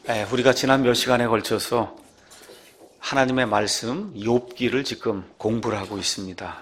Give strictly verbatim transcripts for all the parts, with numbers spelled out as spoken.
예, 우리가 지난 몇 시간에 걸쳐서 하나님의 말씀 욥기를 지금 공부를 하고 있습니다.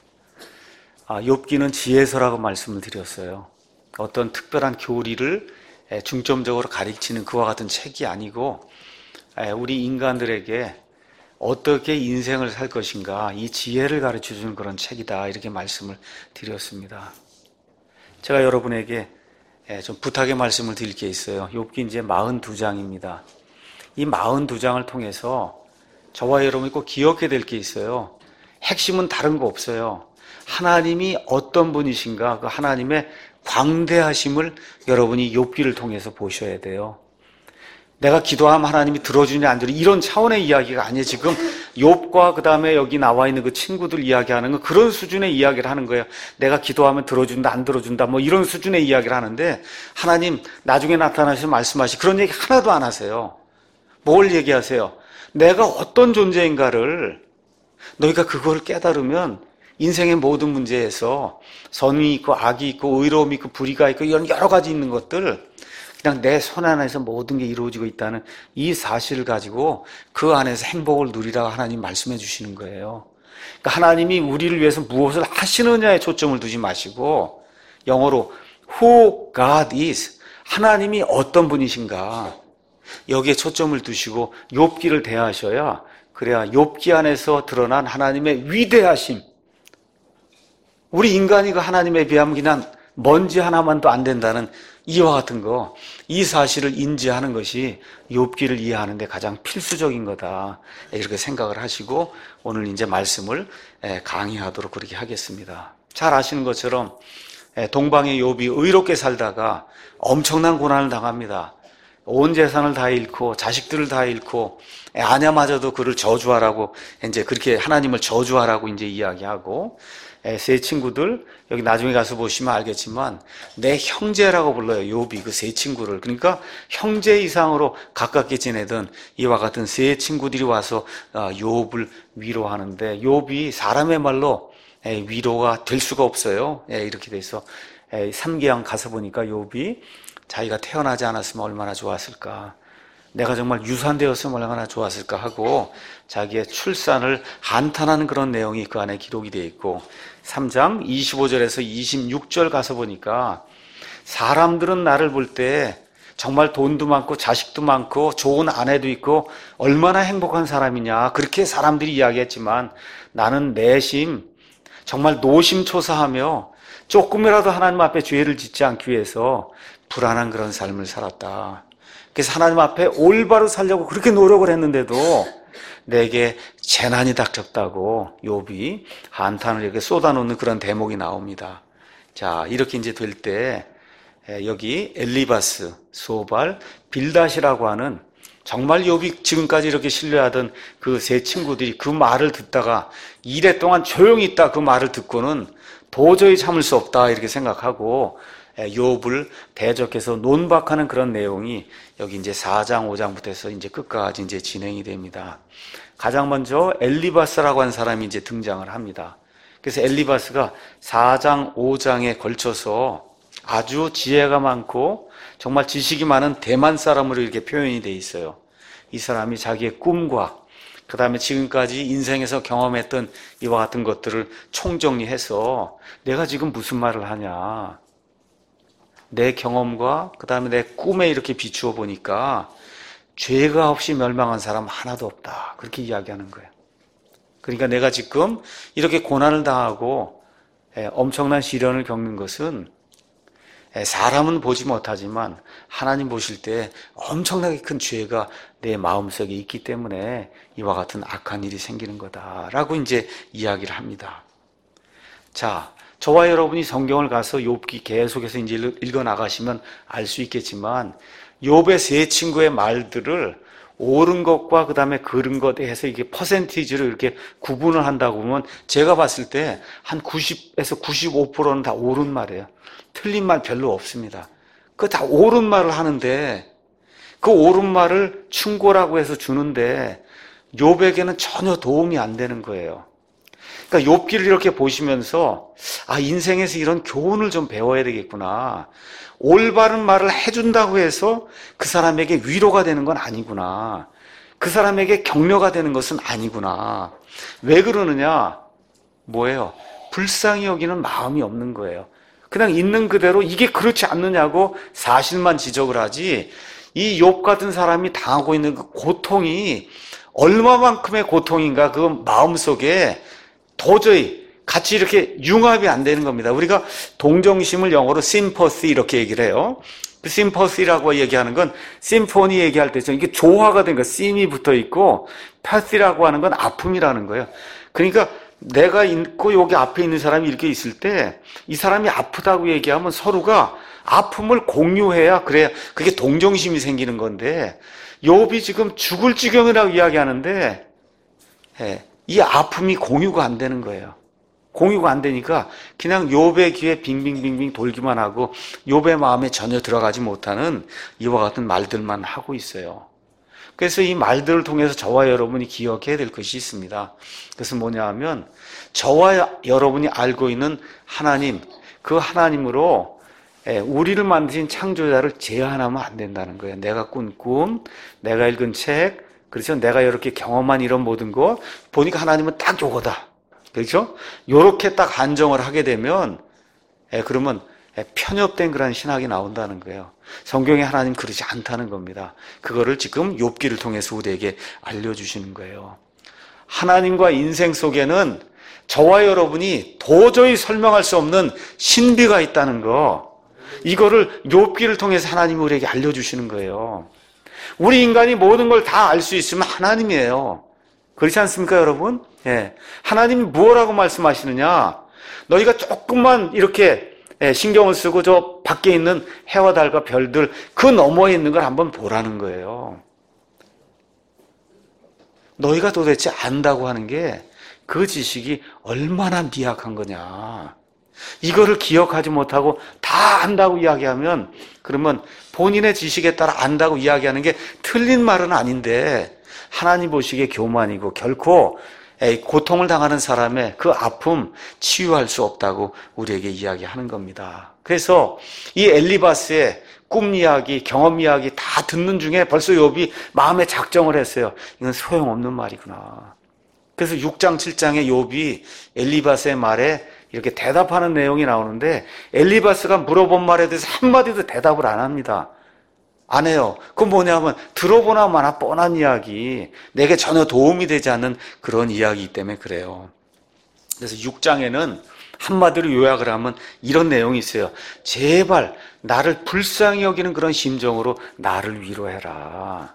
아, 욥기는 지혜서라고 말씀을 드렸어요. 어떤 특별한 교리를 중점적으로 가르치는 그와 같은 책이 아니고 우리 인간들에게 어떻게 인생을 살 것인가 이 지혜를 가르쳐주는 그런 책이다, 이렇게 말씀을 드렸습니다. 제가 여러분에게 좀 부탁의 말씀을 드릴 게 있어요. 욥기 이제 사십이 장입니다. 이 사십이 장을 통해서 저와 여러분이 꼭 기억해야 될 게 있어요. 핵심은 다른 거 없어요. 하나님이 어떤 분이신가, 그 하나님의 광대하심을 여러분이 욥기를 통해서 보셔야 돼요. 내가 기도하면 하나님이 들어주냐 안 들어주냐 이런 차원의 이야기가 아니에요. 지금 욥과 그 다음에 여기 나와 있는 그 친구들 이야기하는 건 그런 수준의 이야기를 하는 거예요. 내가 기도하면 들어준다 안 들어준다 뭐 이런 수준의 이야기를 하는데, 하나님 나중에 나타나셔서 말씀하시 그런 얘기 하나도 안 하세요. 뭘 얘기하세요? 내가 어떤 존재인가를 너희가 그걸 깨달으면 인생의 모든 문제에서 선이 있고 악이 있고 의로움이 있고 불의가 있고 이런 여러 가지 있는 것들, 그냥 내 손 안에서 모든 게 이루어지고 있다는 이 사실을 가지고 그 안에서 행복을 누리라고 하나님 말씀해 주시는 거예요. 그러니까 하나님이 우리를 위해서 무엇을 하시느냐에 초점을 두지 마시고, 영어로 Who God is, 하나님이 어떤 분이신가, 여기에 초점을 두시고 욥기를 대하셔야, 그래야 욥기 안에서 드러난 하나님의 위대하심, 우리 인간이 그 하나님에 비하면 그냥 먼지 하나만도 안 된다는 이와 같은 거, 이 사실을 인지하는 것이 욥기를 이해하는 데 가장 필수적인 거다, 이렇게 생각을 하시고 오늘 이제 말씀을 강의하도록 그렇게 하겠습니다. 잘 아시는 것처럼 동방의 욥이 의롭게 살다가 엄청난 고난을 당합니다. 온 재산을 다 잃고 자식들을 다 잃고 아내마저도 그를 저주하라고, 이제 그렇게 하나님을 저주하라고 이제 이야기하고, 세 친구들 여기 나중에 가서 보시면 알겠지만 내 형제라고 불러요. 욥이 그 세 친구를. 그러니까 형제 이상으로 가깝게 지내던 이와 같은 세 친구들이 와서 욥을 위로하는데, 욥이 사람의 말로 위로가 될 수가 없어요. 이렇게 돼서 삼계강 가서 보니까 욥이 자기가 태어나지 않았으면 얼마나 좋았을까, 내가 정말 유산되었으면 얼마나 좋았을까 하고 자기의 출산을 한탄하는 그런 내용이 그 안에 기록이 되어 있고, 삼 장 이십오 절에서 이십육 절 가서 보니까 사람들은 나를 볼 때 정말 돈도 많고 자식도 많고 좋은 아내도 있고 얼마나 행복한 사람이냐, 그렇게 사람들이 이야기했지만 나는 내심 정말 노심초사하며 조금이라도 하나님 앞에 죄를 짓지 않기 위해서 불안한 그런 삶을 살았다. 그래서 하나님 앞에 올바로 살려고 그렇게 노력을 했는데도 내게 재난이 닥쳤다고 욥이 한탄을 이렇게 쏟아놓는 그런 대목이 나옵니다. 자, 이렇게 이제 될 때 여기 엘리바스, 소발, 빌닷이라고 하는 정말 욥이 지금까지 이렇게 신뢰하던 그 세 친구들이 그 말을 듣다가 이래 동안 조용히 있다 그 말을 듣고는 도저히 참을 수 없다, 이렇게 생각하고 욥을 대적해서 논박하는 그런 내용이 여기 이제 사 장, 오 장부터 해서 이제 끝까지 이제 진행이 됩니다. 가장 먼저 엘리바스라고 하는 사람이 이제 등장을 합니다. 그래서 엘리바스가 사 장, 오 장에 걸쳐서 아주 지혜가 많고 정말 지식이 많은 대만 사람으로 이렇게 표현이 되어 있어요. 이 사람이 자기의 꿈과 그 다음에 지금까지 인생에서 경험했던 이와 같은 것들을 총정리해서 내가 지금 무슨 말을 하냐, 내 경험과 그 다음에 내 꿈에 이렇게 비추어 보니까 죄가 없이 멸망한 사람 하나도 없다, 그렇게 이야기하는 거예요. 그러니까 내가 지금 이렇게 고난을 당하고 엄청난 시련을 겪는 것은 사람은 보지 못하지만 하나님 보실 때 엄청나게 큰 죄가 내 마음속에 있기 때문에 이와 같은 악한 일이 생기는 거다라고 이제 이야기를 합니다. 자, 저와 여러분이 성경을 가서 욥기 계속해서 이제 읽어 나가시면 알 수 있겠지만 욥의 세 친구의 말들을 옳은 것과 그 다음에 그른 것에 해서 이게 퍼센티지로 이렇게 구분을 한다고 보면 제가 봤을 때 한 구십에서 구십오 퍼센트는 다 옳은 말이에요. 틀린 말 별로 없습니다. 그 다 옳은 말을 하는데 그 옳은 말을 충고라고 해서 주는데 욥에게는 전혀 도움이 안 되는 거예요. 그러니까 욥기를 이렇게 보시면서 아, 인생에서 이런 교훈을 좀 배워야 되겠구나. 올바른 말을 해준다고 해서 그 사람에게 위로가 되는 건 아니구나. 그 사람에게 격려가 되는 것은 아니구나. 왜 그러느냐? 뭐예요? 불쌍히 여기는 마음이 없는 거예요. 그냥 있는 그대로 이게 그렇지 않느냐고 사실만 지적을 하지, 이 욥 같은 사람이 당하고 있는 그 고통이 얼마만큼의 고통인가, 그 마음속에 도저히 같이 이렇게 융합이 안 되는 겁니다. 우리가 동정심을 영어로 sympathy 이렇게 얘기를 해요. 그 sympathy라고 얘기하는 건 심포니 얘기할 때 이게 조화가 된 거, 심이 붙어 있고, pathy라고 하는 건 아픔이라는 거예요. 그러니까 내가 있고 여기 앞에 있는 사람이 이렇게 있을 때 이 사람이 아프다고 얘기하면 서로가 아픔을 공유해야, 그래야 그게 동정심이 생기는 건데, 욥이 지금 죽을 지경이라고 이야기하는데 예, 이 아픔이 공유가 안 되는 거예요. 공유가 안 되니까 그냥 욥의 귀에 빙빙빙빙 돌기만 하고 욥의 마음에 전혀 들어가지 못하는 이와 같은 말들만 하고 있어요. 그래서 이 말들을 통해서 저와 여러분이 기억해야 될 것이 있습니다. 그것은 뭐냐 하면, 저와 여러분이 알고 있는 하나님, 그 하나님으로 우리를 만드신 창조자를 제한하면 안 된다는 거예요. 내가 꾼 꿈, 내가 읽은 책, 그래서 내가 이렇게 경험한 이런 모든 것 보니까 하나님은 딱 요거다. 그렇죠? 요렇게 딱 한정을 하게 되면 그러면 편협된 그런 신학이 나온다는 거예요. 성경에 하나님 그러지 않다는 겁니다. 그거를 지금 욥기를 통해서 우리에게 알려주시는 거예요. 하나님과 인생 속에는 저와 여러분이 도저히 설명할 수 없는 신비가 있다는 거, 이거를 욥기를 통해서 하나님이 우리에게 알려주시는 거예요. 우리 인간이 모든 걸 다 알 수 있으면 하나님이에요. 그렇지 않습니까, 여러분? 예. 하나님이 뭐라고 말씀하시느냐? 너희가 조금만 이렇게 신경을 쓰고 저 밖에 있는 해와 달과 별들 그 너머에 있는 걸 한번 보라는 거예요. 너희가 도대체 안다고 하는 게 그 지식이 얼마나 미약한 거냐. 이거를 기억하지 못하고 다 안다고 이야기하면, 그러면 본인의 지식에 따라 안다고 이야기하는 게 틀린 말은 아닌데 하나님 보시기에 교만이고 결코 고통을 당하는 사람의 그 아픔 치유할 수 없다고 우리에게 이야기하는 겁니다. 그래서 이 엘리바스의 꿈 이야기, 경험 이야기 다 듣는 중에 벌써 욥이 마음에 작정을 했어요. 이건 소용없는 말이구나. 그래서 육 장, 칠 장에 욥이 엘리바스의 말에 이렇게 대답하는 내용이 나오는데, 엘리바스가 물어본 말에 대해서 한마디도 대답을 안 합니다. 안 해요. 그건 뭐냐면 들어보나 마나 뻔한 이야기, 내게 전혀 도움이 되지 않는 그런 이야기이기 때문에 그래요. 그래서 육 장에는 한마디로 요약을 하면 이런 내용이 있어요. 제발 나를 불쌍히 여기는 그런 심정으로 나를 위로해라.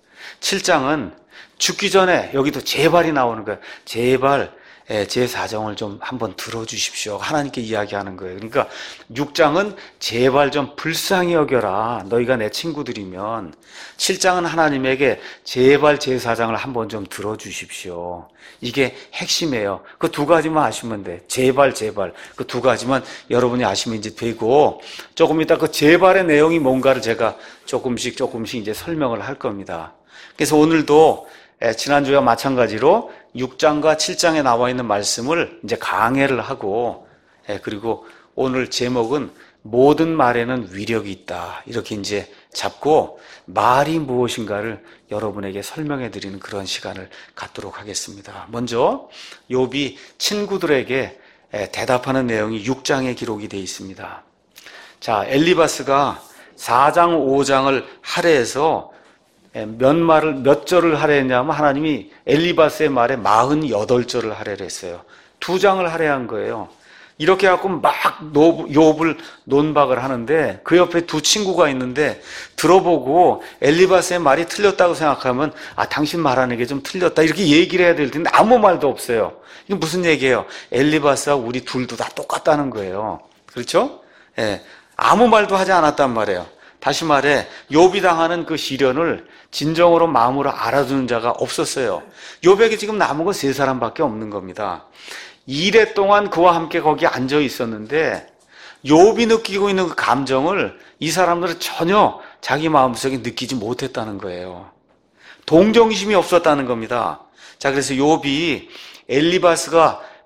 칠 장은 죽기 전에 여기도 제발이 나오는 거예요. 제발 제 사정을 좀 한번 들어주십시오. 하나님께 이야기하는 거예요. 그러니까 육 장은 제발 좀 불쌍히 여겨라. 너희가 내 친구들이면. 칠 장은 하나님에게 제발 제 사정을 한번 좀 들어주십시오. 이게 핵심이에요. 그 두 가지만 아시면 돼. 제발 제발. 그 두 가지만 여러분이 아시면 이제 되고, 조금 이따 그 제발의 내용이 뭔가를 제가 조금씩 조금씩 이제 설명을 할 겁니다. 그래서 오늘도 지난주와 마찬가지로 육 장과 칠 장에 나와 있는 말씀을 이제 강해를 하고, 그리고 오늘 제목은 모든 말에는 위력이 있다. 이렇게 이제 잡고 말이 무엇인가를 여러분에게 설명해 드리는 그런 시간을 갖도록 하겠습니다. 먼저 욥이 친구들에게 대답하는 내용이 육 장에 기록이 되어 있습니다. 자, 엘리바스가 사 장, 오 장을 할애해서 몇 말을, 몇 절을 할애했냐면 하나님이 엘리바스의 말에 사십팔 절을 할애를 했어요. 두 장을 할애한 거예요. 이렇게 해갖고 막 욥을 논박을 하는데 그 옆에 두 친구가 있는데 들어보고 엘리바스의 말이 틀렸다고 생각하면 아, 당신 말하는 게 좀 틀렸다 이렇게 얘기를 해야 될 텐데 아무 말도 없어요. 이게 무슨 얘기예요? 엘리바스와 우리 둘도 다 똑같다는 거예요. 그렇죠? 예, 아무 말도 하지 않았단 말이에요. 다시 말해 욥이 당하는 그 시련을 진정으로 마음으로 알아주는 자가 없었어요. 욥에게 지금 남은 건 세 사람밖에 없는 겁니다. 이래 동안 그와 함께 거기 앉아 있었는데 욥이 느끼고 있는 그 감정을 이 사람들은 전혀 자기 마음속에 느끼지 못했다는 거예요. 동정심이 없었다는 겁니다. 자, 그래서 욥이 엘리바스가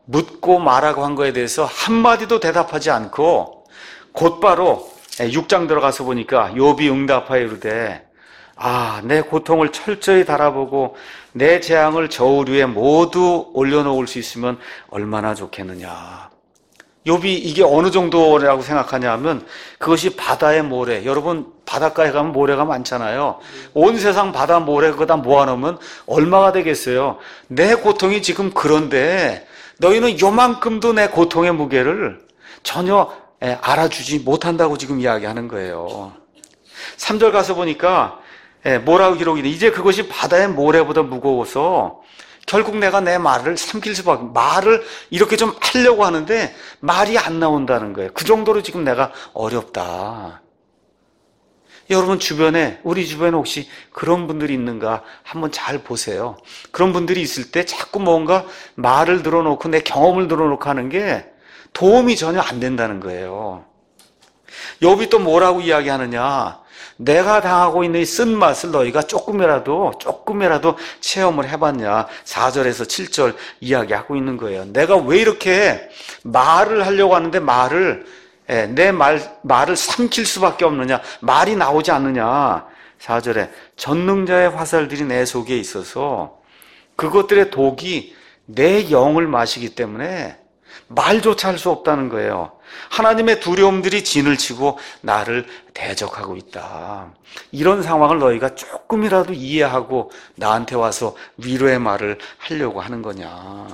묻고 말하고 한 거에 대해서 한마디도 대답하지 않고 곧바로 육 장 들어가서 보니까 욥이 응답하여 이르되 아, 내 고통을 철저히 달아보고 내 재앙을 저울 위에 모두 올려놓을 수 있으면 얼마나 좋겠느냐. 욥이 이게 어느 정도라고 생각하냐 하면 그것이 바다의 모래. 여러분 바닷가에 가면 모래가 많잖아요. 온 세상 바다 모래 그거 다 모아놓으면 얼마가 되겠어요. 내 고통이 지금 그런데 너희는 요만큼도 내 고통의 무게를 전혀 알아주지 못한다고 지금 이야기하는 거예요. 삼 절 가서 보니까 뭐라고 기록이 돼? 이제 그것이 바다의 모래보다 무거워서 결국 내가 내 말을 삼킬 수밖에, 말을 이렇게 좀 하려고 하는데 말이 안 나온다는 거예요. 그 정도로 지금 내가 어렵다. 여러분 주변에, 우리 주변에 혹시 그런 분들이 있는가 한번 잘 보세요. 그런 분들이 있을 때 자꾸 뭔가 말을 들어놓고 내 경험을 들어놓고 하는 게 도움이 전혀 안 된다는 거예요. 욥이 또 뭐라고 이야기하느냐? 내가 당하고 있는 이 쓴맛을 너희가 조금이라도 조금이라도 체험을 해봤냐. 사 절에서 칠 절 이야기하고 있는 거예요. 내가 왜 이렇게 말을 하려고 하는데 말을 내 말, 말을 삼킬 수밖에 없느냐, 말이 나오지 않느냐. 사 절에 전능자의 화살들이 내 속에 있어서 그것들의 독이 내 영을 마시기 때문에 말조차 할 수 없다는 거예요. 하나님의 두려움들이 진을 치고 나를 대적하고 있다. 이런 상황을 너희가 조금이라도 이해하고 나한테 와서 위로의 말을 하려고 하는 거냐.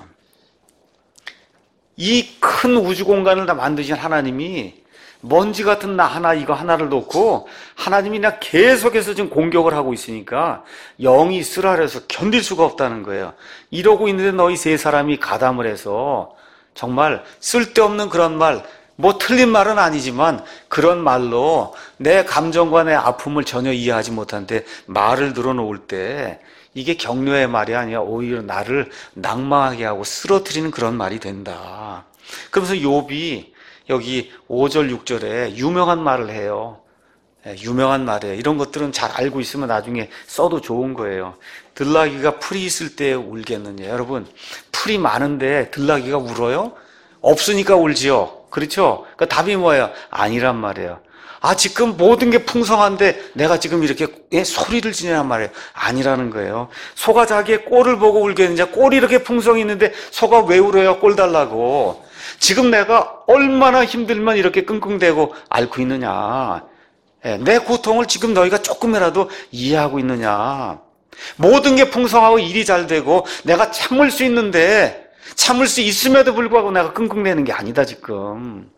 이 큰 우주 공간을 다 만드신 하나님이 먼지 같은 나 하나, 이거 하나를 놓고 하나님이 나 계속해서 지금 공격을 하고 있으니까 영이 쓰라려서 견딜 수가 없다는 거예요. 이러고 있는데 너희 세 사람이 가담을 해서 정말 쓸데없는 그런 말, 뭐 틀린 말은 아니지만 그런 말로 내 감정과 내 아픔을 전혀 이해하지 못한데 말을 늘어놓을 때 이게 격려의 말이 아니라 오히려 나를 낭망하게 하고 쓰러뜨리는 그런 말이 된다. 그러면서 욥이 여기 오 절 육 절에 유명한 말을 해요. 유명한 말이에요. 이런 것들은 잘 알고 있으면 나중에 써도 좋은 거예요. 들나귀가 풀이 있을 때 울겠느냐. 여러분 풀이 많은데 들나귀가 울어요? 없으니까 울지요. 그렇죠? 그 답이 뭐예요? 아니란 말이에요. 아, 지금 모든 게 풍성한데 내가 지금 이렇게 예, 소리를 지내란 말이에요. 아니라는 거예요. 소가 자기의 꼴을 보고 울겠느냐. 꼴이 이렇게 풍성이 있는데 소가 왜 울어요? 꼴 달라고. 지금 내가 얼마나 힘들면 이렇게 끙끙대고 앓고 있느냐. 예, 내 고통을 지금 너희가 조금이라도 이해하고 있느냐. 모든 게 풍성하고 일이 잘 되고 내가 참을 수 있는데 참을 수 있음에도 불구하고 내가 끙끙대는 게 아니다 지금.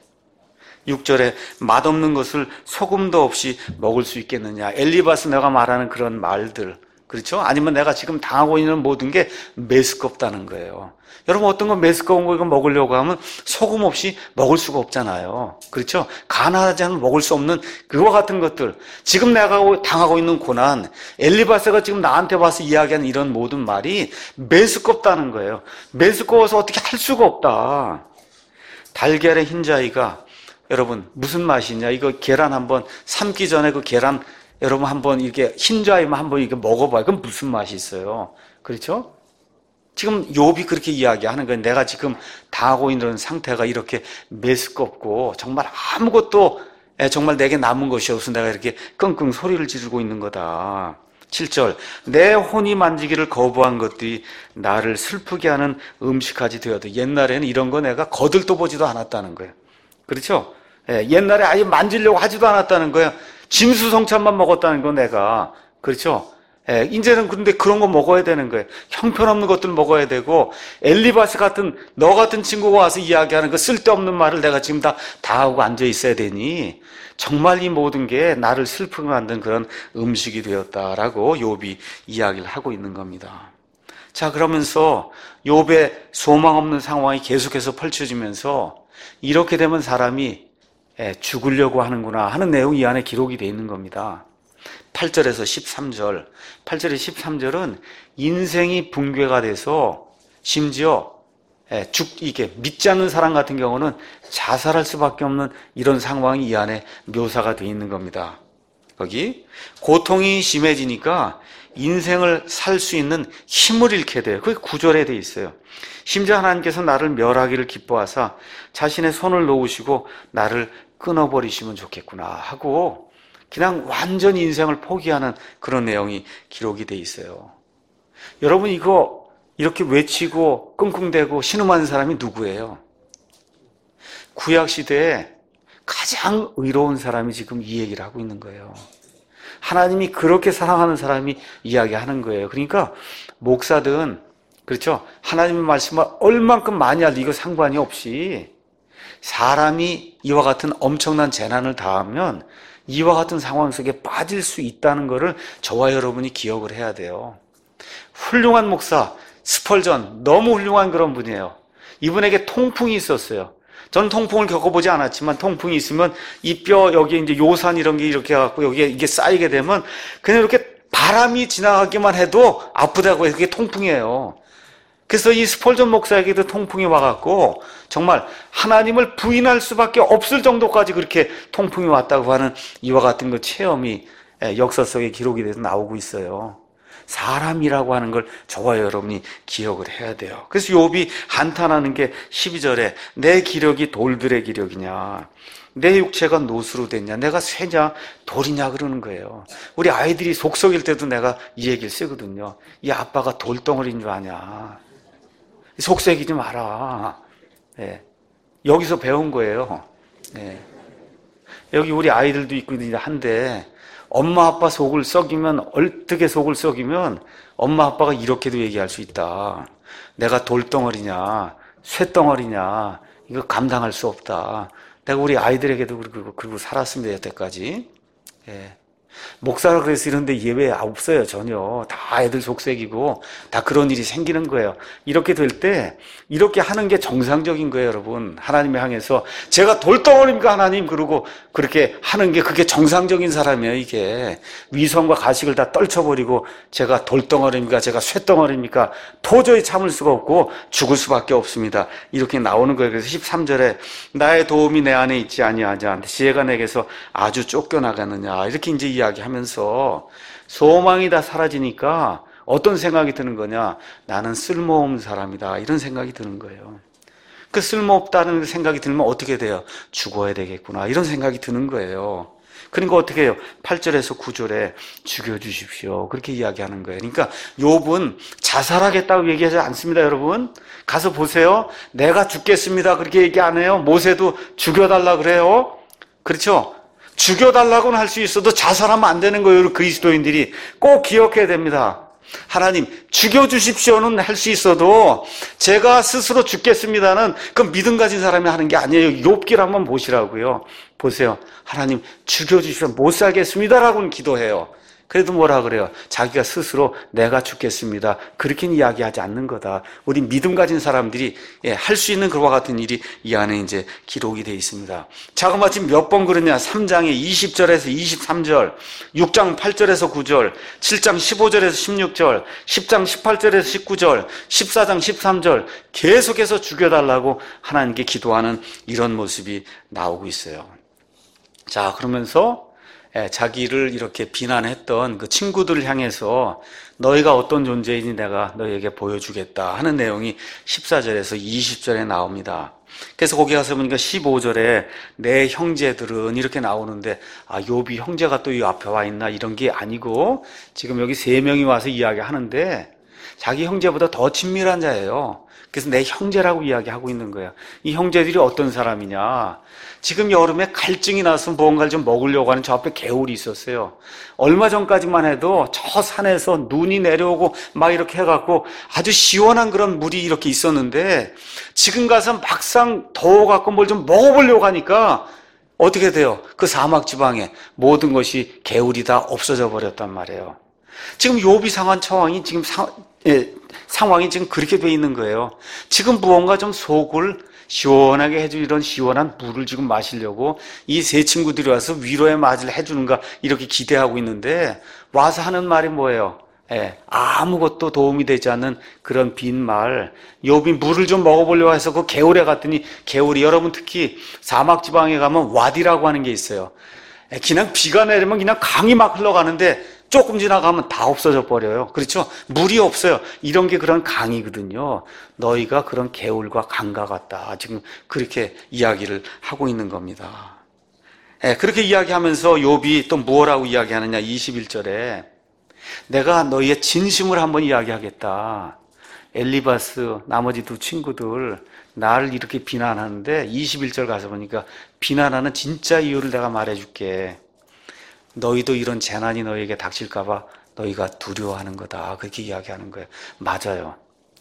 육 절에 맛없는 것을 소금도 없이 먹을 수 있겠느냐. 엘리바스 내가 말하는 그런 말들, 그렇죠? 아니면 내가 지금 당하고 있는 모든 게 메스껍다는 거예요. 여러분 어떤 건 메스꺼운 거 이거 먹으려고 하면 소금 없이 먹을 수가 없잖아요. 그렇죠? 가난하지 않으면 먹을 수 없는 그와 같은 것들. 지금 내가 당하고 있는 고난, 엘리바스가 지금 나한테 와서 이야기하는 이런 모든 말이 메스껍다는 거예요. 메스꺼워서 어떻게 할 수가 없다. 달걀의 흰자위가 여러분 무슨 맛이냐? 이거 계란 한번 삶기 전에 그 계란 여러분 한번 이렇게 흰자위만 한번 이렇게 먹어봐요. 그럼 무슨 맛이 있어요? 그렇죠? 지금 욥이 그렇게 이야기하는 거예요. 내가 지금 당하고 있는 상태가 이렇게 메스껍고 정말 아무것도 정말 내게 남은 것이 없어 내가 이렇게 끙끙 소리를 지르고 있는 거다. 칠 절 내 혼이 만지기를 거부한 것들이 나를 슬프게 하는 음식까지 되어도 옛날에는 이런 거 내가 거들떠 보지도 않았다는 거예요. 그렇죠? 예, 옛날에 아예 만지려고 하지도 않았다는 거예요. 진수성찬만 먹었다는 거 내가. 그렇죠? 예, 이제는 그런데 그런 거 먹어야 되는 거예요. 형편없는 것들 먹어야 되고 엘리바스 같은 너 같은 친구가 와서 이야기하는 그 쓸데없는 말을 내가 지금 다, 다 하고 앉아 있어야 되니 정말 이 모든 게 나를 슬프게 만든 그런 음식이 되었다라고 욥이 이야기를 하고 있는 겁니다. 자, 그러면서 욥의 소망 없는 상황이 계속해서 펼쳐지면서 이렇게 되면 사람이 죽으려고 하는구나 하는 내용이 이 안에 기록이 되어 있는 겁니다. 팔 절에서 십삼 절, 팔 절에 십삼 절은 인생이 붕괴가 돼서 심지어 죽, 이게 믿지 않는 사람 같은 경우는 자살할 수밖에 없는 이런 상황이 이 안에 묘사가 되어 있는 겁니다. 거기 고통이 심해지니까 인생을 살 수 있는 힘을 잃게 돼요. 그게 구절에 돼 있어요. 심지어 하나님께서 나를 멸하기를 기뻐하사 자신의 손을 놓으시고 나를 끊어버리시면 좋겠구나 하고 그냥 완전히 인생을 포기하는 그런 내용이 기록이 돼 있어요. 여러분, 이거 이렇게 외치고 끙끙대고 신음하는 사람이 누구예요? 구약시대에 가장 의로운 사람이 지금 이 얘기를 하고 있는 거예요. 하나님이 그렇게 사랑하는 사람이 이야기하는 거예요. 그러니까 목사든, 그렇죠? 하나님의 말씀을 얼만큼 많이 알고 이거 상관이 없이 사람이 이와 같은 엄청난 재난을 당하면 이와 같은 상황 속에 빠질 수 있다는 것을 저와 여러분이 기억을 해야 돼요. 훌륭한 목사 스펄전, 너무 훌륭한 그런 분이에요. 이분에게 통풍이 있었어요. 저는 통풍을 겪어보지 않았지만 통풍이 있으면 이 뼈 여기에 이제 요산 이런 게 이렇게 해갖고 여기에 이게 쌓이게 되면 그냥 이렇게 바람이 지나가기만 해도 아프다고 해서 그게 통풍이에요. 그래서 이 스펄전 목사에게도 통풍이 와갖고 정말 하나님을 부인할 수밖에 없을 정도까지 그렇게 통풍이 왔다고 하는 이와 같은 그 체험이 역사 속에 기록이 돼서 나오고 있어요. 사람이라고 하는 걸 저와 여러분이 기억을 해야 돼요. 그래서 욥이 한탄하는 게 십이 절에 내 기력이 돌들의 기력이냐, 내 육체가 노수로 됐냐, 내가 쇠냐 돌이냐 그러는 거예요. 우리 아이들이 속썩일 때도 내가 이 얘기를 쓰거든요. 이 아빠가 돌덩어리인 줄 아냐, 속썩이지 마라. 네. 여기서 배운 거예요. 네. 여기 우리 아이들도 있거든요. 한데 엄마 아빠 속을 썩이면, 얼뜨게 속을 썩이면 엄마 아빠가 이렇게도 얘기할 수 있다. 내가 돌덩어리냐 쇠덩어리냐 이거 감당할 수 없다. 내가 우리 아이들에게도 그리고, 그리고 살았습니다. 여태까지. 예. 목사라 그래서 이런데 예외 없어요. 전혀. 다 애들 속색이고 다 그런 일이 생기는 거예요. 이렇게 될 때 이렇게 하는 게 정상적인 거예요. 여러분, 하나님을 향해서 제가 돌덩어리입니까 하나님 그러고 그렇게 하는 게 그게 정상적인 사람이에요. 이게 위선과 가식을 다 떨쳐버리고 제가 돌덩어리입니까 제가 쇠덩어리입니까 도저히 참을 수가 없고 죽을 수밖에 없습니다. 이렇게 나오는 거예요. 그래서 십삼 절에 나의 도움이 내 안에 있지 아니하자 지혜가 내게서 아주 쫓겨나가느냐 이렇게 이제 이야기하면서 소망이 다 사라지니까 어떤 생각이 드는 거냐, 나는 쓸모없는 사람이다 이런 생각이 드는 거예요. 그 쓸모없다는 생각이 들면 어떻게 돼요? 죽어야 되겠구나 이런 생각이 드는 거예요. 그러니까 어떻게 해요? 팔 절에서 구 절에 죽여주십시오 그렇게 이야기하는 거예요. 그러니까 욥은 자살하겠다고 얘기하지 않습니다. 여러분 가서 보세요. 내가 죽겠습니다 그렇게 얘기 안 해요. 모세도 죽여달라 그래요. 그렇죠? 죽여달라고는 할 수 있어도 자살하면 안 되는 거예요. 그리스도인들이 꼭 기억해야 됩니다. 하나님 죽여주십시오는 할 수 있어도 제가 스스로 죽겠습니다는 그 믿음 가진 사람이 하는 게 아니에요. 욥기를 한번 보시라고요. 보세요. 하나님 죽여주십시오 못 살겠습니다라고는 기도해요. 그래도 뭐라 그래요? 자기가 스스로 내가 죽겠습니다 그렇게는 이야기하지 않는 거다. 우리 믿음 가진 사람들이 예, 할 수 있는 그와 같은 일이 이 안에 이제 기록이 되어 있습니다. 자, 그럼 지금 몇 번 그러냐? 삼 장에 이십 절에서 이십삼 절, 육 장 팔 절에서 구 절, 칠 장 십오 절에서 십육 절, 십 장 십팔 절에서 십구 절, 십사 장 십삼 절 계속해서 죽여달라고 하나님께 기도하는 이런 모습이 나오고 있어요. 자, 그러면서 자기를 이렇게 비난했던 그 친구들을 향해서 너희가 어떤 존재인지 내가 너희에게 보여주겠다 하는 내용이 십사 절에서 이십 절에 나옵니다. 그래서 거기 가서 보니까 십오 절에 내 형제들은 이렇게 나오는데 아, 욥이 형제가 또 이 앞에 와 있나 이런 게 아니고 지금 여기 세 명이 와서 이야기하는데 자기 형제보다 더 친밀한 자예요. 그래서 내 형제라고 이야기하고 있는 거예요. 이 형제들이 어떤 사람이냐? 지금 여름에 갈증이 나서 무언가를 좀 먹으려고 하는 저 앞에 개울이 있었어요. 얼마 전까지만 해도 저 산에서 눈이 내려오고 막 이렇게 해갖고 아주 시원한 그런 물이 이렇게 있었는데 지금 가서 막상 더워갖고 뭘 좀 먹어보려고 하니까 어떻게 돼요? 그 사막 지방에 모든 것이 개울이 다 없어져 버렸단 말이에요. 지금 욥이 상한 처왕이 지금 상, 예, 상황이 지금 그렇게 돼 있는 거예요. 지금 무언가 좀 속을 시원하게 해줄 이런 시원한 물을 지금 마시려고 이 세 친구들이 와서 위로의 맞이를 해주는가 이렇게 기대하고 있는데 와서 하는 말이 뭐예요? 예, 아무것도 도움이 되지 않는 그런 빈말. 욥이 물을 좀 먹어보려고 해서 그 개울에 갔더니 개울이 여러분 특히 사막 지방에 가면 와디라고 하는 게 있어요. 예, 그냥 비가 내리면 그냥 강이 막 흘러가는데 조금 지나가면 다 없어져 버려요. 그렇죠? 물이 없어요. 이런 게 그런 강이거든요. 너희가 그런 개울과 강과 같다. 지금 그렇게 이야기를 하고 있는 겁니다. 예, 그렇게 이야기하면서 욥이 또 뭐라고 이야기하느냐. 이십일 절에 내가 너희의 진심을 한번 이야기하겠다. 엘리바스 나머지 두 친구들 나를 이렇게 비난하는데 이십일 절 가서 보니까 비난하는 진짜 이유를 내가 말해줄게. 너희도 이런 재난이 너희에게 닥칠까 봐 너희가 두려워하는 거다. 그렇게 이야기하는 거예요. 맞아요.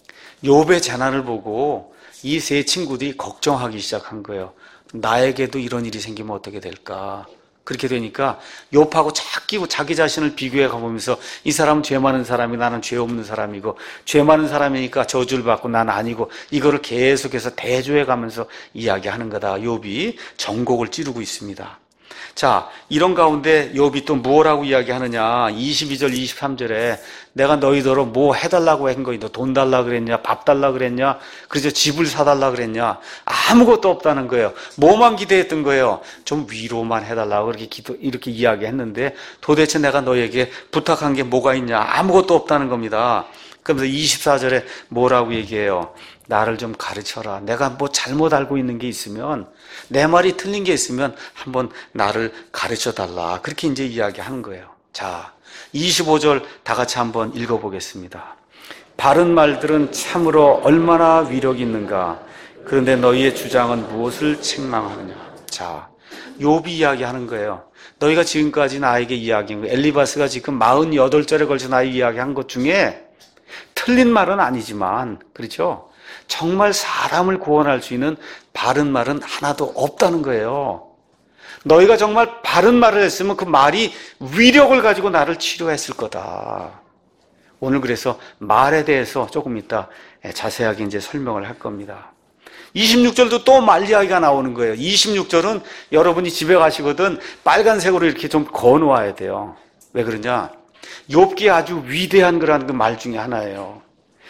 욥의 재난을 보고 이 세 친구들이 걱정하기 시작한 거예요. 나에게도 이런 일이 생기면 어떻게 될까? 그렇게 되니까 욥하고 자꾸 자기 자신을 비교해 가보면서 이 사람은 죄 많은 사람이 나는 죄 없는 사람이고 죄 많은 사람이니까 저주를 받고 난 아니고 이거를 계속해서 대조해 가면서 이야기하는 거다. 욥이 정곡을 찌르고 있습니다. 자, 이런 가운데 욥이 또 뭐라고 이야기하느냐. 이십이 절 이십삼 절에 내가 너희더러 뭐 해달라고 한 거니? 너 돈 달라 그랬냐? 밥 달라 그랬냐? 그래서 집을 사달라 그랬냐? 아무것도 없다는 거예요. 뭐만 기대했던 거예요? 좀 위로만 해달라고 그렇게 기도, 이렇게 이야기했는데 도대체 내가 너에게 부탁한 게 뭐가 있냐? 아무것도 없다는 겁니다. 그러면서 이십사 절에 뭐라고 얘기해요? 나를 좀 가르쳐라. 내가 뭐 잘못 알고 있는 게 있으면, 내 말이 틀린 게 있으면 한번 나를 가르쳐 달라. 그렇게 이제 이야기하는 거예요. 자, 이십오 절 다 같이 한번 읽어보겠습니다. 바른 말들은 참으로 얼마나 위력이 있는가. 그런데 너희의 주장은 무엇을 책망하느냐. 자, 욥이 이야기하는 거예요. 너희가 지금까지 나에게 이야기한 거, 엘리바스가 지금 사십팔 절에 걸쳐 나에게 이야기한 것 중에 틀린 말은 아니지만, 그렇죠? 정말 사람을 구원할 수 있는 바른 말은 하나도 없다는 거예요. 너희가 정말 바른 말을 했으면 그 말이 위력을 가지고 나를 치료했을 거다. 오늘 그래서 말에 대해서 조금 이따 자세하게 이제 설명을 할 겁니다. 이십육 절도 또 말 이야기가 나오는 거예요. 이십육 절은 여러분이 집에 가시거든 빨간색으로 이렇게 좀 거놓아야 돼요. 왜 그러냐? 욥기 아주 위대한 그런 그 말 중에 하나예요.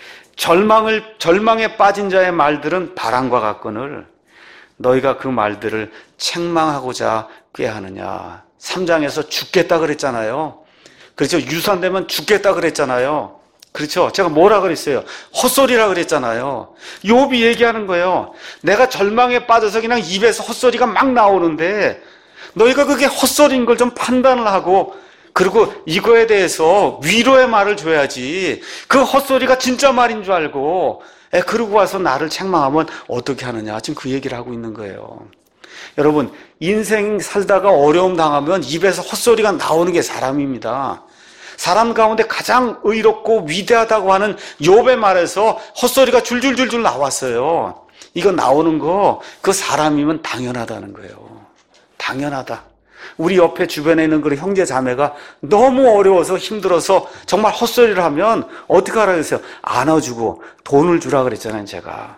절망을, 절망에 빠진 자의 말들은 바람과 같거늘 너희가 그 말들을 책망하고자 꾀하느냐. 삼 장에서 죽겠다 그랬잖아요. 그렇죠. 유산되면 죽겠다 그랬잖아요. 그렇죠. 제가 뭐라 그랬어요? 헛소리라 그랬잖아요. 욥이 얘기하는 거예요. 내가 절망에 빠져서 그냥 입에서 헛소리가 막 나오는데 너희가 그게 헛소리인 걸 좀 판단을 하고 그리고 이거에 대해서 위로의 말을 줘야지. 그 헛소리가 진짜 말인 줄 알고 에, 그러고 와서 나를 책망하면 어떻게 하느냐. 지금 그 얘기를 하고 있는 거예요. 여러분, 인생 살다가 어려움 당하면 입에서 헛소리가 나오는 게 사람입니다. 사람 가운데 가장 의롭고 위대하다고 하는 욥의 말에서 헛소리가 줄줄줄줄 나왔어요. 이거 나오는 거, 그 사람이면 당연하다는 거예요. 당연하다. 우리 옆에 주변에 있는 그런 형제 자매가 너무 어려워서 힘들어서 정말 헛소리를 하면 어떻게 하라 그랬어요? 안아주고 돈을 주라 그랬잖아요, 제가.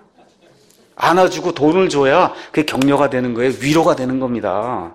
안아주고 돈을 줘야 그게 격려가 되는 거예요. 위로가 되는 겁니다.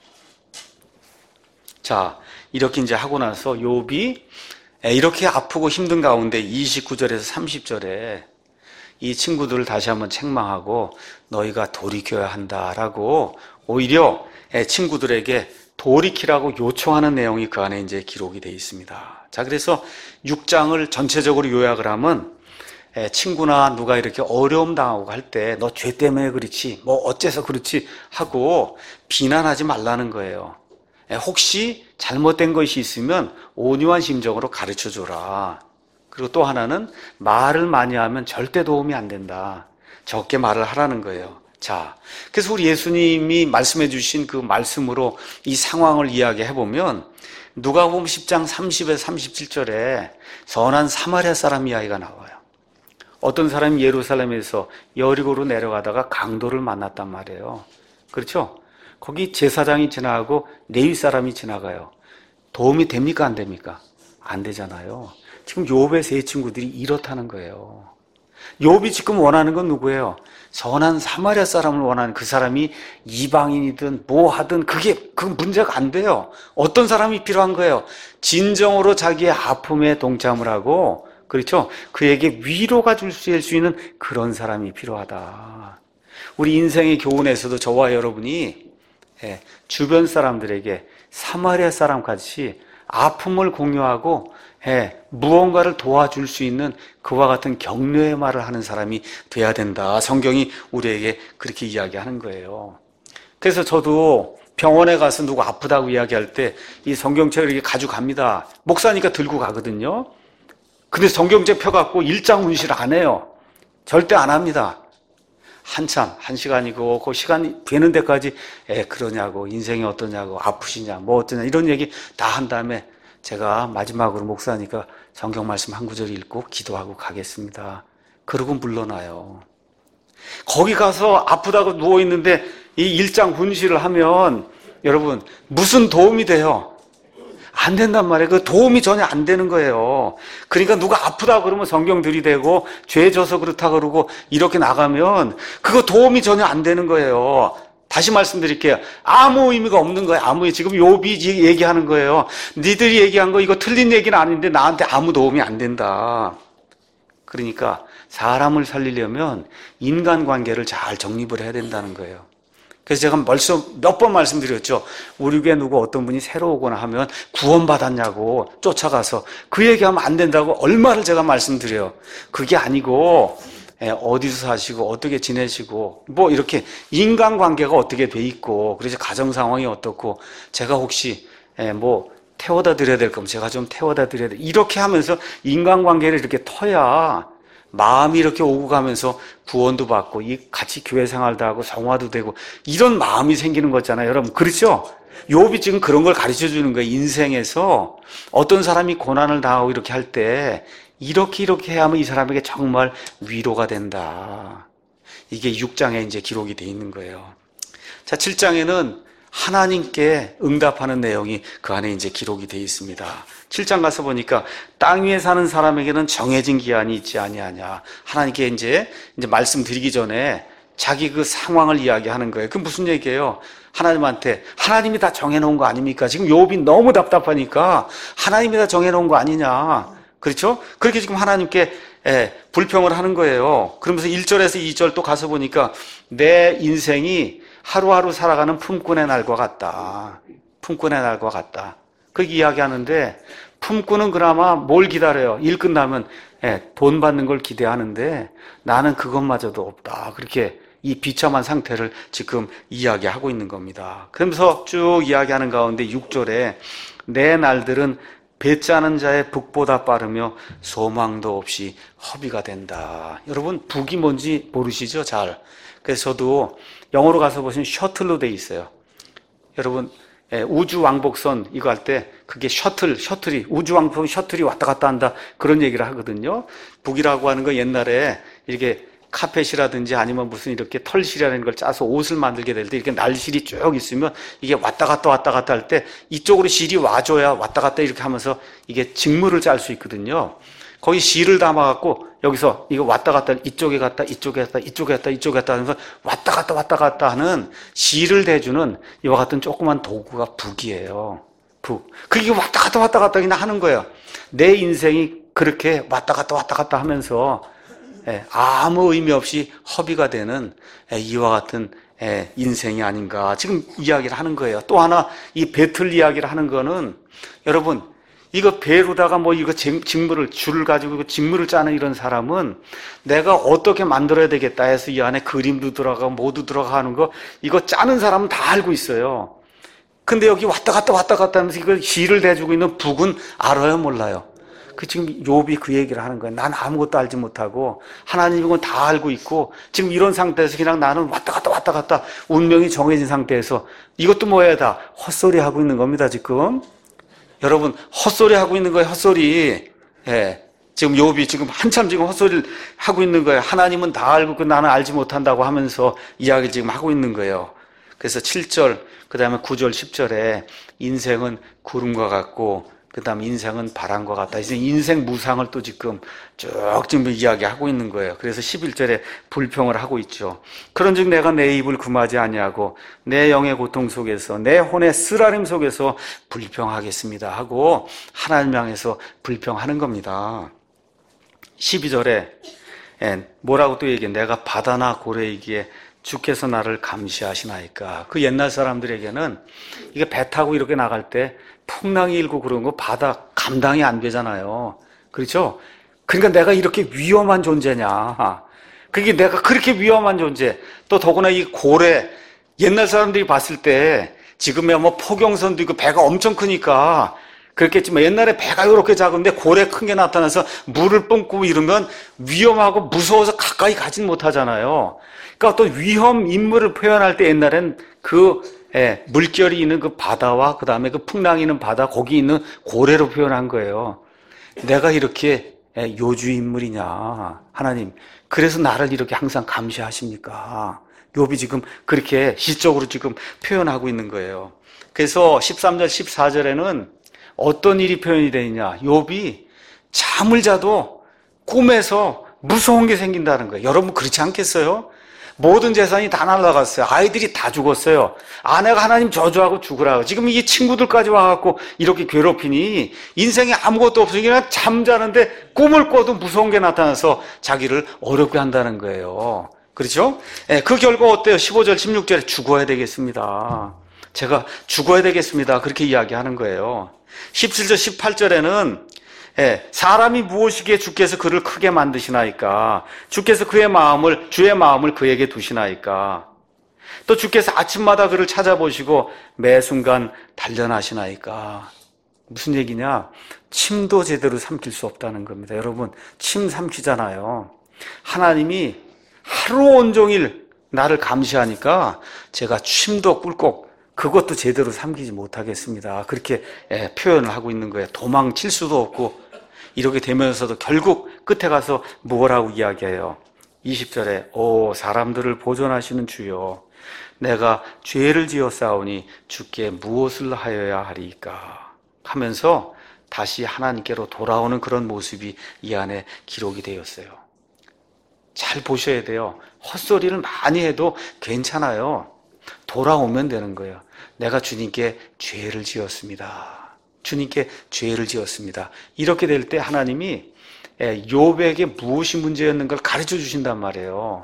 자, 이렇게 이제 하고 나서 욥이 이렇게 아프고 힘든 가운데 이십구 절에서 삼십 절에 이 친구들을 다시 한번 책망하고 너희가 돌이켜야 한다라고 오히려 친구들에게 돌이키라고 요청하는 내용이 그 안에 이제 기록이 되어 있습니다. 자, 그래서 육 장을 전체적으로 요약을 하면 친구나 누가 이렇게 어려움 당하고 할 때 너 죄 때문에 그렇지 뭐 어째서 그렇지 하고 비난하지 말라는 거예요. 혹시 잘못된 것이 있으면 온유한 심정으로 가르쳐 줘라. 그리고 또 하나는 말을 많이 하면 절대 도움이 안 된다. 적게 말을 하라는 거예요. 자, 그래서 우리 예수님이 말씀해 주신 그 말씀으로 이 상황을 이야기해 보면 누가복음 십 장 삼십에서 삼십칠 절에 선한 사마리아 사람 이야기가 나와요. 어떤 사람이 예루살렘에서 여리고로 내려가다가 강도를 만났단 말이에요. 그렇죠? 거기 제사장이 지나가고 레위 사람이 지나가요. 도움이 됩니까? 안 됩니까? 안 되잖아요. 지금 욥의 세 친구들이 이렇다는 거예요. 욥이 지금 원하는 건 누구예요? 선한 사마리아 사람을 원하는 그 사람이 이방인이든 뭐 하든 그게 그 문제가 안 돼요. 어떤 사람이 필요한 거예요? 진정으로 자기의 아픔에 동참을 하고 그렇죠? 그에게 위로가 줄 수 있는 그런 사람이 필요하다. 우리 인생의 교훈에서도 저와 여러분이 주변 사람들에게 사마리아 사람 같이 아픔을 공유하고 예, 무언가를 도와줄 수 있는 그와 같은 격려의 말을 하는 사람이 돼야 된다. 성경이 우리에게 그렇게 이야기하는 거예요. 그래서 저도 병원에 가서 누구 아프다고 이야기할 때 이 성경책을 이렇게 가져갑니다. 목사니까 들고 가거든요. 근데 성경책 펴갖고 일장 운실 안 해요. 절대 안 합니다. 한참, 한 시간이고, 그 시간이 되는 데까지, 에, 그러냐고, 인생이 어떠냐고, 아프시냐, 뭐 어떠냐, 이런 얘기 다 한 다음에 제가 마지막으로 목사니까 성경 말씀 한 구절 읽고 기도하고 가겠습니다. 그러고 물러나요. 거기 가서 아프다고 누워있는데 이 일장 분실을 하면 여러분, 무슨 도움이 돼요? 안 된단 말이에요. 그 도움이 전혀 안 되는 거예요. 그러니까 누가 아프다 그러면 성경 들이대고 죄 져서 그렇다 그러고 이렇게 나가면 그거 도움이 전혀 안 되는 거예요. 다시 말씀드릴게요. 아무 의미가 없는 거예요. 아무 의미. 지금 욥이 얘기하는 거예요. 니들이 얘기한 거 이거 틀린 얘기는 아닌데 나한테 아무 도움이 안 된다. 그러니까 사람을 살리려면 인간관계를 잘 정립을 해야 된다는 거예요. 그래서 제가 벌써 몇 번 말씀드렸죠. 우리 교회 누구 어떤 분이 새로 오거나 하면 구원받았냐고 쫓아가서 그 얘기하면 안 된다고 얼마를 제가 말씀드려요. 그게 아니고 어디서 사시고 어떻게 지내시고 뭐 이렇게 인간관계가 어떻게 돼 있고 그래서 가정 상황이 어떻고 제가 혹시 뭐 태워다 드려야 될 거면 제가 좀 태워다 드려야 돼. 이렇게 하면서 인간관계를 이렇게 터야 마음이 이렇게 오고 가면서 구원도 받고 이 같이 교회 생활도 하고 성화도 되고 이런 마음이 생기는 거잖아요. 여러분 그렇죠? 욥이 지금 그런 걸 가르쳐 주는 거예요. 인생에서 어떤 사람이 고난을 당하고 이렇게 할 때 이렇게 이렇게 해야 하면 이 사람에게 정말 위로가 된다. 이게 육 장에 이제 기록이 돼 있는 거예요. 자, 칠 장에는 하나님께 응답하는 내용이 그 안에 이제 기록이 돼 있습니다. 칠 장 가서 보니까 땅 위에 사는 사람에게는 정해진 기한이 있지 아니하냐. 하나님께 이제 이제 말씀드리기 전에 자기 그 상황을 이야기하는 거예요. 그 무슨 얘기예요? 하나님한테 하나님이 다 정해놓은 거 아닙니까? 지금 욥이 너무 답답하니까 하나님이 다 정해놓은 거 아니냐. 그렇죠? 그렇게 지금 하나님께 예, 불평을 하는 거예요. 그러면서 일 절에서 이 절 또 가서 보니까 내 인생이 하루하루 살아가는 품꾼의 날과 같다. 품꾼의 날과 같다. 그렇게 이야기하는데 품꾼은 그나마 뭘 기다려요? 일 끝나면 예, 돈 받는 걸 기대하는데 나는 그것마저도 없다. 그렇게 이 비참한 상태를 지금 이야기하고 있는 겁니다. 그러면서 쭉 이야기하는 가운데 육 절에 내 날들은 배 짜는 자의 북보다 빠르며 소망도 없이 허비가 된다. 여러분 북이 뭔지 모르시죠? 잘. 그래서 저도 영어로 가서 보시면 셔틀로 돼 있어요. 여러분 우주 왕복선 이거 할 때 그게 셔틀, 셔틀이 우주 왕복선 셔틀이 왔다 갔다 한다 그런 얘기를 하거든요. 북이라고 하는 거 옛날에 이렇게 카펫이라든지 아니면 무슨 이렇게 털실이라는 걸 짜서 옷을 만들게 될 때 이렇게 날실이 쭉 있으면 이게 왔다 갔다 왔다 갔다 할 때 이쪽으로 실이 와줘야 왔다 갔다 이렇게 하면서 이게 직물을 짤 수 있거든요. 거기 실을 담아갖고 여기서 이거 왔다 갔다 이쪽에 갔다 이쪽에 갔다 이쪽에 갔다 이쪽에 갔다 하면서 왔다 갔다 왔다 갔다 하는 실을 대주는 이와 같은 조그만 도구가 북이에요. 북. 그게 왔다 갔다 왔다 갔다 그냥 하는 거예요. 내 인생이 그렇게 왔다 갔다 왔다 갔다 하면서 아무 의미 없이 허비가 되는 이와 같은 인생이 아닌가 지금 이야기를 하는 거예요. 또 하나 이 배틀 이야기를 하는 거는 여러분 이거 배로다가 뭐 이거 직물을 줄을 가지고 직물을 짜는 이런 사람은 내가 어떻게 만들어야 되겠다 해서 이 안에 그림도 들어가고 모두 들어가는 거 이거 짜는 사람은 다 알고 있어요. 근데 여기 왔다 갔다 왔다 갔다 하면서 이걸 실을 대주고 있는 북은 알아요 몰라요? 그 지금 욥이 그 얘기를 하는 거예요. 난 아무것도 알지 못하고 하나님이 건 다 알고 있고 지금 이런 상태에서 그냥 나는 왔다 갔다 왔다 갔다 운명이 정해진 상태에서 이것도 뭐야 다 헛소리 하고 있는 겁니다 지금. 여러분 헛소리 하고 있는 거예요. 헛소리. 예. 지금 욥이 지금 한참 지금 헛소리를 하고 있는 거예요. 하나님은 다 알고 그 나는 알지 못한다고 하면서 이야기를 지금 하고 있는 거예요. 그래서 칠 절 그 다음에 구 절 십 절에 인생은 구름과 같고 그 다음 인생은 바람과 같다. 이제 인생 무상을 또 지금 쭉 지금 이야기하고 있는 거예요. 그래서 십일 절에 불평을 하고 있죠. 그런즉 내가 내 입을 금하지 아니하고 내 영의 고통 속에서 내 혼의 쓰라림 속에서 불평하겠습니다 하고 하나님 향해서 불평하는 겁니다. 십이 절에 뭐라고 또 얘기해? 내가 바다나 고래이기에 주께서 나를 감시하시나이까. 그 옛날 사람들에게는 이게 배 타고 이렇게 나갈 때 풍랑이 일고 그런 거 바다 감당이 안 되잖아요. 그렇죠? 그러니까 내가 이렇게 위험한 존재냐. 그게 내가 그렇게 위험한 존재. 또 더구나 이 고래, 옛날 사람들이 봤을 때 지금이야 뭐 포경선도 있고 배가 엄청 크니까 그렇겠지만 옛날에 배가 이렇게 작은데 고래 큰 게 나타나서 물을 뿜고 이러면 위험하고 무서워서 가까이 가진 못하잖아요. 그러니까 어떤 위험 인물을 표현할 때 옛날엔 그 예, 물결이 있는 그 바다와 그 다음에 그 풍랑이 있는 바다 거기 있는 고래로 표현한 거예요. 내가 이렇게 예, 요주 인물이냐 하나님. 그래서 나를 이렇게 항상 감시하십니까? 욥이 지금 그렇게 시적으로 지금 표현하고 있는 거예요. 그래서 십삼 절 십사 절에는 어떤 일이 표현이 되느냐. 욥이 잠을 자도 꿈에서 무서운 게 생긴다는 거예요. 여러분 그렇지 않겠어요? 모든 재산이 다 날아갔어요. 아이들이 다 죽었어요. 아내가 하나님 저주하고 죽으라고. 지금 이게 친구들까지 와갖고 이렇게 괴롭히니 인생에 아무것도 없으니 그냥 잠자는데 꿈을 꿔도 무서운 게 나타나서 자기를 어렵게 한다는 거예요. 그렇죠? 네, 그 결과 어때요? 십오 절 십육 절에 죽어야 되겠습니다. 제가 죽어야 되겠습니다. 그렇게 이야기하는 거예요. 십칠 절 십팔 절에는 예, 사람이 무엇이기에 주께서 그를 크게 만드시나이까? 주께서 그의 마음을, 주의 마음을 그에게 두시나이까? 또 주께서 아침마다 그를 찾아보시고 매 순간 단련하시나이까? 무슨 얘기냐? 침도 제대로 삼킬 수 없다는 겁니다. 여러분, 침 삼키잖아요. 하나님이 하루 온종일 나를 감시하니까 제가 침도 꿀꺽 그것도 제대로 삼키지 못하겠습니다. 그렇게 예, 표현을 하고 있는 거예요. 도망칠 수도 없고 이렇게 되면서도 결국 끝에 가서 뭐라고 이야기해요? 이십 절에 오 사람들을 보존하시는 주여 내가 죄를 지었사오니 주께 무엇을 하여야 하리까 하면서 다시 하나님께로 돌아오는 그런 모습이 이 안에 기록이 되었어요. 잘 보셔야 돼요. 헛소리를 많이 해도 괜찮아요. 돌아오면 되는 거예요. 내가 주님께 죄를 지었습니다. 주님께 죄를 지었습니다. 이렇게 될 때 하나님이 욥에게 무엇이 문제였는 걸 가르쳐 주신단 말이에요.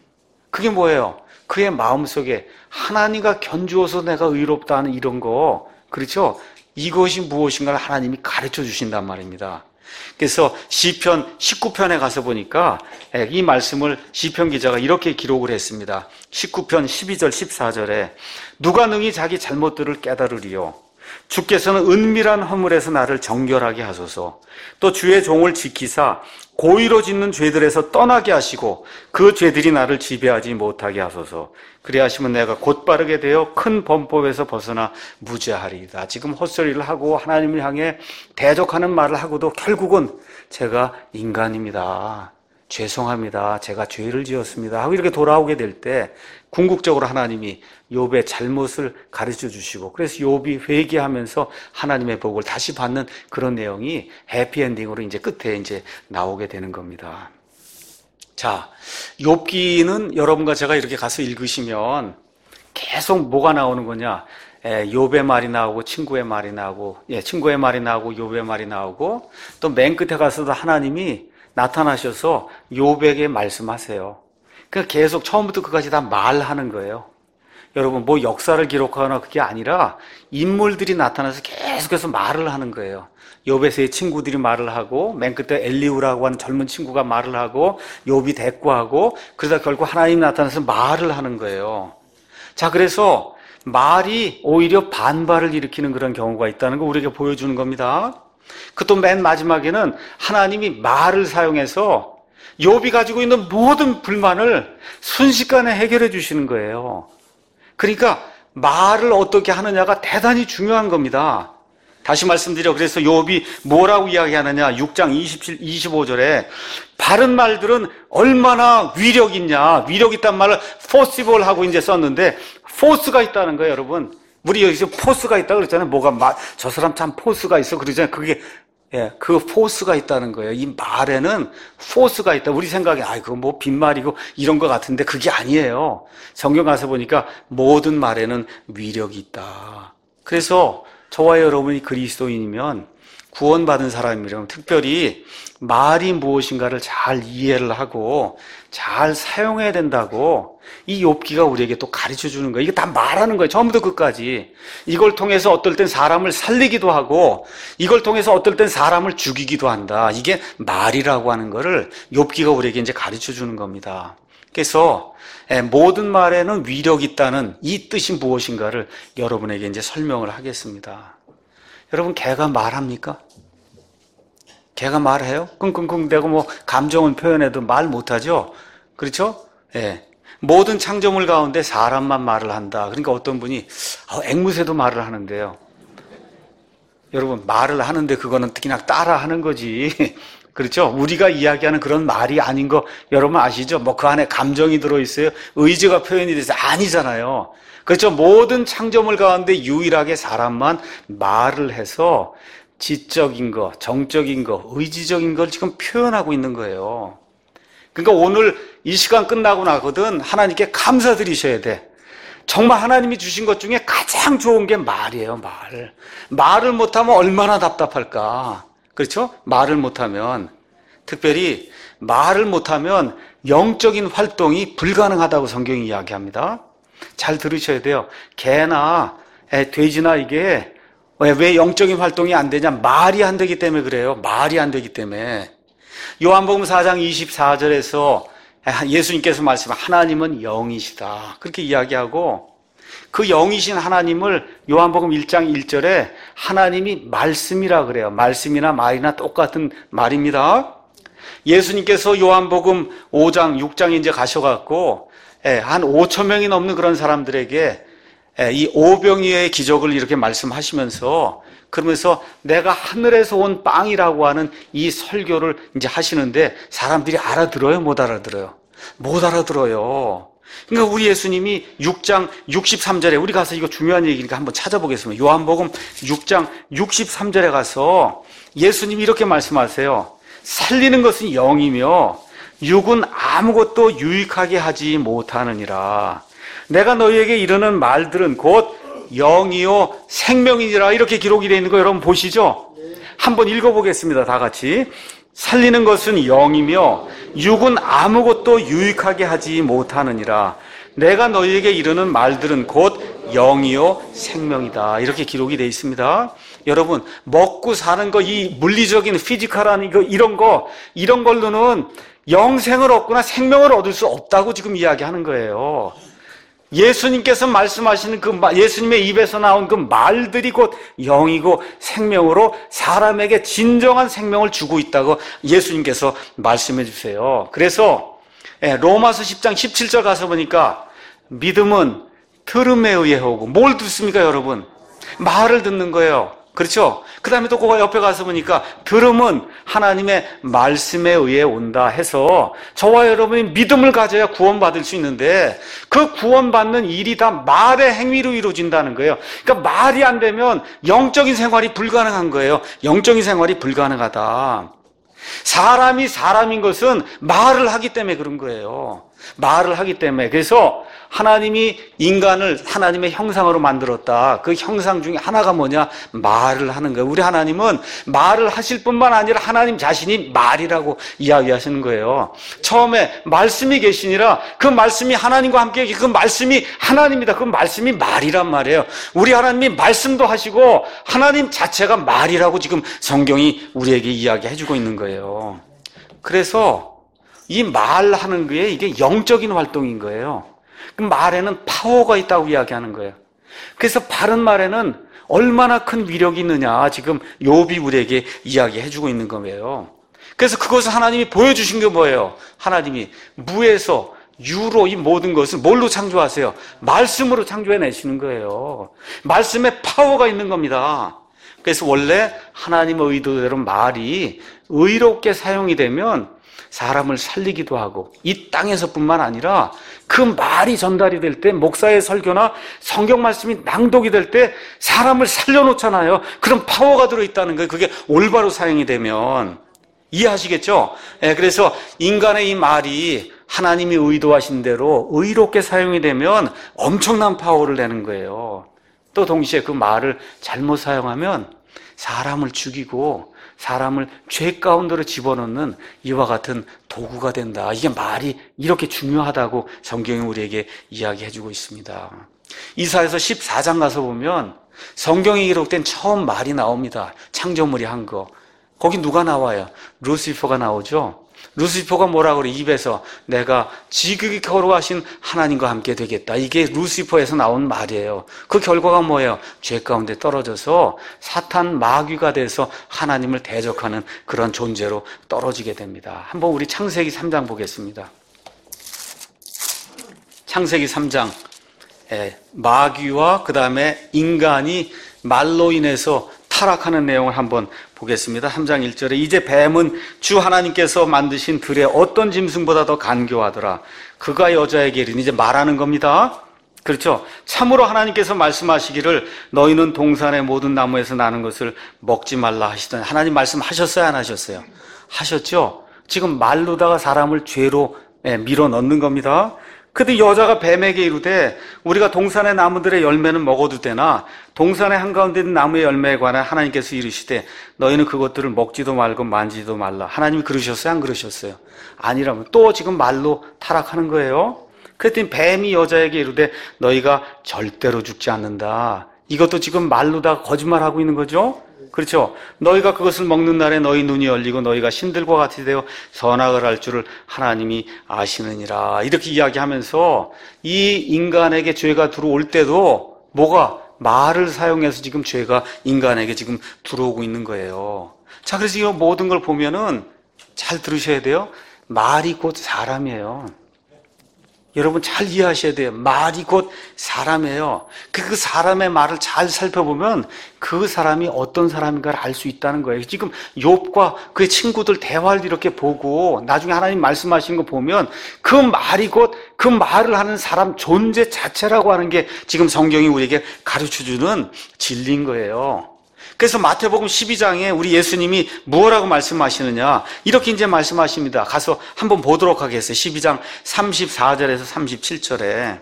그게 뭐예요? 그의 마음속에 하나님과 견주어서 내가 의롭다 하는 이런 거, 그렇죠? 이것이 무엇인가를 하나님이 가르쳐 주신단 말입니다. 그래서 시편 십구 편에 가서 보니까 이 말씀을 시편 기자가 이렇게 기록을 했습니다. 십구 편 십이 절 십사 절에 누가 능히 자기 잘못들을 깨달으리요? 주께서는 은밀한 허물에서 나를 정결하게 하소서. 또 주의 종을 지키사 고의로 짓는 죄들에서 떠나게 하시고 그 죄들이 나를 지배하지 못하게 하소서. 그래 하시면 내가 곧바르게 되어 큰 범법에서 벗어나 무죄하리이다. 지금 헛소리를 하고 하나님을 향해 대적하는 말을 하고도 결국은 제가 인간입니다. 죄송합니다. 제가 죄를 지었습니다. 하고 이렇게 돌아오게 될 때 궁극적으로 하나님이 욥의 잘못을 가르쳐 주시고 그래서 욥이 회개하면서 하나님의 복을 다시 받는 그런 내용이 해피엔딩으로 이제 끝에 이제 나오게 되는 겁니다. 자, 욥기는 여러분과 제가 이렇게 가서 읽으시면 계속 뭐가 나오는 거냐? 예, 욥의 말이 나오고 친구의 말이 나오고 예, 친구의 말이 나오고 욥의 말이 나오고 또 맨 끝에 가서도 하나님이 나타나셔서 욥에게 말씀하세요. 그러니까 계속 처음부터 끝까지 다 말하는 거예요. 여러분 뭐 역사를 기록하거나 그게 아니라 인물들이 나타나서 계속해서 말을 하는 거예요. 욥의 세 친구들이 말을 하고 맨 끝에 엘리후라고 하는 젊은 친구가 말을 하고 욥이 대꾸하고 그러다 결국 하나님이 나타나서 말을 하는 거예요. 자, 그래서 말이 오히려 반발을 일으키는 그런 경우가 있다는 거 우리에게 보여주는 겁니다. 그 또 맨 마지막에는 하나님이 말을 사용해서 욥이 가지고 있는 모든 불만을 순식간에 해결해 주시는 거예요. 그러니까 말을 어떻게 하느냐가 대단히 중요한 겁니다. 다시 말씀드려. 그래서 욥이 뭐라고 이야기하느냐? 육 장 이십칠, 이십오 절에 바른 말들은 얼마나 위력 있냐? 위력 있단 말을 forcible 하고 이제 썼는데 포스가 있다는 거예요, 여러분. 우리 여기서 포스가 있다 그랬잖아요. 뭐가 마, 저 사람 참 포스가 있어 그러잖아요. 그게 예, 그 포스가 있다는 거예요. 이 말에는 포스가 있다. 우리 생각에 아, 그거 뭐 빈말이고 이런 것 같은데 그게 아니에요. 성경 가서 보니까 모든 말에는 위력이 있다. 그래서 저와 여러분이 그리스도인이면 구원받은 사람이라면 특별히 말이 무엇인가를 잘 이해를 하고 잘 사용해야 된다고 이 욥기가 우리에게 또 가르쳐 주는 거예요. 이게 다 말하는 거예요. 처음부터 끝까지. 이걸 통해서 어떨 땐 사람을 살리기도 하고 이걸 통해서 어떨 땐 사람을 죽이기도 한다. 이게 말이라고 하는 거를 욥기가 우리에게 이제 가르쳐 주는 겁니다. 그래서 모든 말에는 위력이 있다는 이 뜻이 무엇인가를 여러분에게 이제 설명을 하겠습니다. 여러분, 개가 말합니까? 개가 말해요? 끙끙끙대고 뭐 감정은 표현해도 말 못하죠? 그렇죠? 예. 모든 창조물 가운데 사람만 말을 한다. 그러니까 어떤 분이 아, 앵무새도 말을 하는데요. 여러분, 말을 하는데 그거는 그냥 따라 하는 거지. 그렇죠? 우리가 이야기하는 그런 말이 아닌 거 여러분 아시죠? 뭐 그 안에 감정이 들어있어요. 의지가 표현이 돼서 아니잖아요. 그렇죠? 모든 창조물 가운데 유일하게 사람만 말을 해서 지적인 거, 정적인 거, 의지적인 걸 지금 표현하고 있는 거예요. 그러니까 오늘 이 시간 끝나고 나거든 하나님께 감사드리셔야 돼. 정말 하나님이 주신 것 중에 가장 좋은 게 말이에요. 말. 말을 못하면 얼마나 답답할까. 그렇죠? 말을 못하면, 특별히 말을 못하면 영적인 활동이 불가능하다고 성경이 이야기합니다. 잘 들으셔야 돼요. 개나 돼지나 이게 왜 영적인 활동이 안 되냐? 말이 안 되기 때문에 그래요. 말이 안 되기 때문에. 요한복음 사 장 이십사 절에서 예수님께서 말씀한 하나님은 영이시다. 그렇게 이야기하고 그 영이신 하나님을 요한복음 일 장 일 절에 하나님이 말씀이라 그래요. 말씀이나 말이나 똑같은 말입니다. 예수님께서 요한복음 오 장, 육 장에 이제 가셔갖고 한 오천 명이 넘는 그런 사람들에게 이 오병이어의 기적을 이렇게 말씀하시면서 그러면서 내가 하늘에서 온 빵이라고 하는 이 설교를 이제 하시는데 사람들이 알아들어요? 못 알아들어요? 못 알아들어요. 그러니까 우리 예수님이 육 장 육십삼 절에 우리 가서 이거 중요한 얘기니까 한번 찾아보겠습니다. 요한복음 육 장 육십삼 절에 가서 예수님이 이렇게 말씀하세요. 살리는 것은 영이며 육은 아무것도 유익하게 하지 못하느니라. 내가 너희에게 이르는 말들은 곧 영이요 생명이니라. 이렇게 기록이 되어 있는 거 여러분 보시죠? 한번 읽어보겠습니다. 다 같이. 살리는 것은 영이며 육은 아무것도 유익하게 하지 못하느니라. 내가 너희에게 이르는 말들은 곧 영이요 생명이다. 이렇게 기록이 되어 있습니다. 여러분, 먹고 사는 거, 이 물리적인 피지컬한 이거 이런 거 이런 걸로는 영생을 얻거나 생명을 얻을 수 없다고 지금 이야기하는 거예요. 예수님께서 말씀하시는 그 예수님의 입에서 나온 그 말들이 곧 영이고 생명으로 사람에게 진정한 생명을 주고 있다고 예수님께서 말씀해 주세요. 그래서 로마서 십 장 십칠 절 가서 보니까 믿음은 들음에 의해 오고, 뭘 듣습니까 여러분? 말을 듣는 거예요. 그렇죠? 그 다음에 또 그거 옆에 가서 보니까 들음은 하나님의 말씀에 의해 온다 해서 저와 여러분이 믿음을 가져야 구원받을 수 있는데 그 구원받는 일이 다 말의 행위로 이루어진다는 거예요. 그러니까 말이 안 되면 영적인 생활이 불가능한 거예요. 영적인 생활이 불가능하다. 사람이 사람인 것은 말을 하기 때문에 그런 거예요. 말을 하기 때문에. 그래서 하나님이 인간을 하나님의 형상으로 만들었다. 그 형상 중에 하나가 뭐냐? 말을 하는 거예요. 우리 하나님은 말을 하실 뿐만 아니라 하나님 자신이 말이라고 이야기하시는 거예요. 처음에 말씀이 계시니라 그 말씀이 하나님과 함께 그 말씀이 하나님이다. 그 말씀이 말이란 말이에요. 우리 하나님이 말씀도 하시고 하나님 자체가 말이라고 지금 성경이 우리에게 이야기해주고 있는 거예요. 그래서 이 말하는 게 이게 영적인 활동인 거예요. 그 말에는 파워가 있다고 이야기하는 거예요. 그래서 바른 말에는 얼마나 큰 위력이 있느냐 지금 욥이 우리에게 이야기해주고 있는 거예요. 그래서 그것을 하나님이 보여주신 게 뭐예요? 하나님이 무에서 유로 이 모든 것을 뭘로 창조하세요? 말씀으로 창조해내시는 거예요. 말씀에 파워가 있는 겁니다. 그래서 원래 하나님의 의도대로 말이 의롭게 사용이 되면 사람을 살리기도 하고 이 땅에서뿐만 아니라 그 말이 전달이 될 때 목사의 설교나 성경 말씀이 낭독이 될 때 사람을 살려놓잖아요. 그런 파워가 들어있다는 거예요. 그게 올바로 사용이 되면. 이해하시겠죠? 예, 그래서 인간의 이 말이 하나님이 의도하신 대로 의롭게 사용이 되면 엄청난 파워를 내는 거예요. 또 동시에 그 말을 잘못 사용하면 사람을 죽이고 사람을 죄 가운데로 집어넣는 이와 같은 도구가 된다. 이게 말이 이렇게 중요하다고 성경이 우리에게 이야기해주고 있습니다. 이사야서 십사 장 가서 보면 성경에 기록된 처음 말이 나옵니다. 창조물이 한 거. 거기 누가 나와요? 루시퍼가 나오죠. 루시퍼가 뭐라 그래? 입에서 내가 지극히 거룩하신 하나님과 함께 되겠다. 이게 루시퍼에서 나온 말이에요. 그 결과가 뭐예요? 죄 가운데 떨어져서 사탄 마귀가 돼서 하나님을 대적하는 그런 존재로 떨어지게 됩니다. 한번 우리 창세기 삼 장 보겠습니다. 창세기 삼 장. 예, 마귀와 그 다음에 인간이 말로 인해서 타락하는 내용을 한번 보겠습니다. 삼 장 일 절에 이제 뱀은 주 하나님께서 만드신 들의 어떤 짐승보다 더 간교하더라. 그가 여자에게 이르니, 이제 말하는 겁니다. 그렇죠? 참으로 하나님께서 말씀하시기를 너희는 동산의 모든 나무에서 나는 것을 먹지 말라 하시더니, 하나님 말씀하셨어요, 안 하셨어요? 하셨죠? 지금 말로다가 사람을 죄로 밀어 넣는 겁니다. 근데 여자가 뱀에게 이르되 우리가 동산의 나무들의 열매는 먹어도 되나 동산의 한가운데 있는 나무의 열매에 관해 하나님께서 이르시되 너희는 그것들을 먹지도 말고 만지지도 말라. 하나님이 그러셨어요? 안 그러셨어요? 아니라면 또 지금 말로 타락하는 거예요. 그랬더니 뱀이 여자에게 이르되 너희가 절대로 죽지 않는다. 이것도 지금 말로다 거짓말하고 있는 거죠. 그렇죠? 너희가 그것을 먹는 날에 너희 눈이 열리고 너희가 신들과 같이 되어 선악을 할 줄을 하나님이 아시느니라. 이렇게 이야기하면서 이 인간에게 죄가 들어올 때도 뭐가? 말을 사용해서 지금 죄가 인간에게 지금 들어오고 있는 거예요. 자, 그래서 이 모든 걸 보면은 잘 들으셔야 돼요. 말이 곧 사람이에요. 여러분 잘 이해하셔야 돼요. 말이 곧 사람이에요. 그 사람의 말을 잘 살펴보면 그 사람이 어떤 사람인가를 알 수 있다는 거예요. 지금 욥과 그의 친구들 대화를 이렇게 보고 나중에 하나님 말씀하신 거 보면 그 말이 곧 그 말을 하는 사람 존재 자체라고 하는 게 지금 성경이 우리에게 가르쳐주는 진리인 거예요. 그래서 마태복음 십이 장에 우리 예수님이 무엇라고 말씀하시느냐, 이렇게 이제 말씀하십니다. 가서 한번 보도록 하겠어요. 십이 장 삼십사 절에서 삼십칠 절에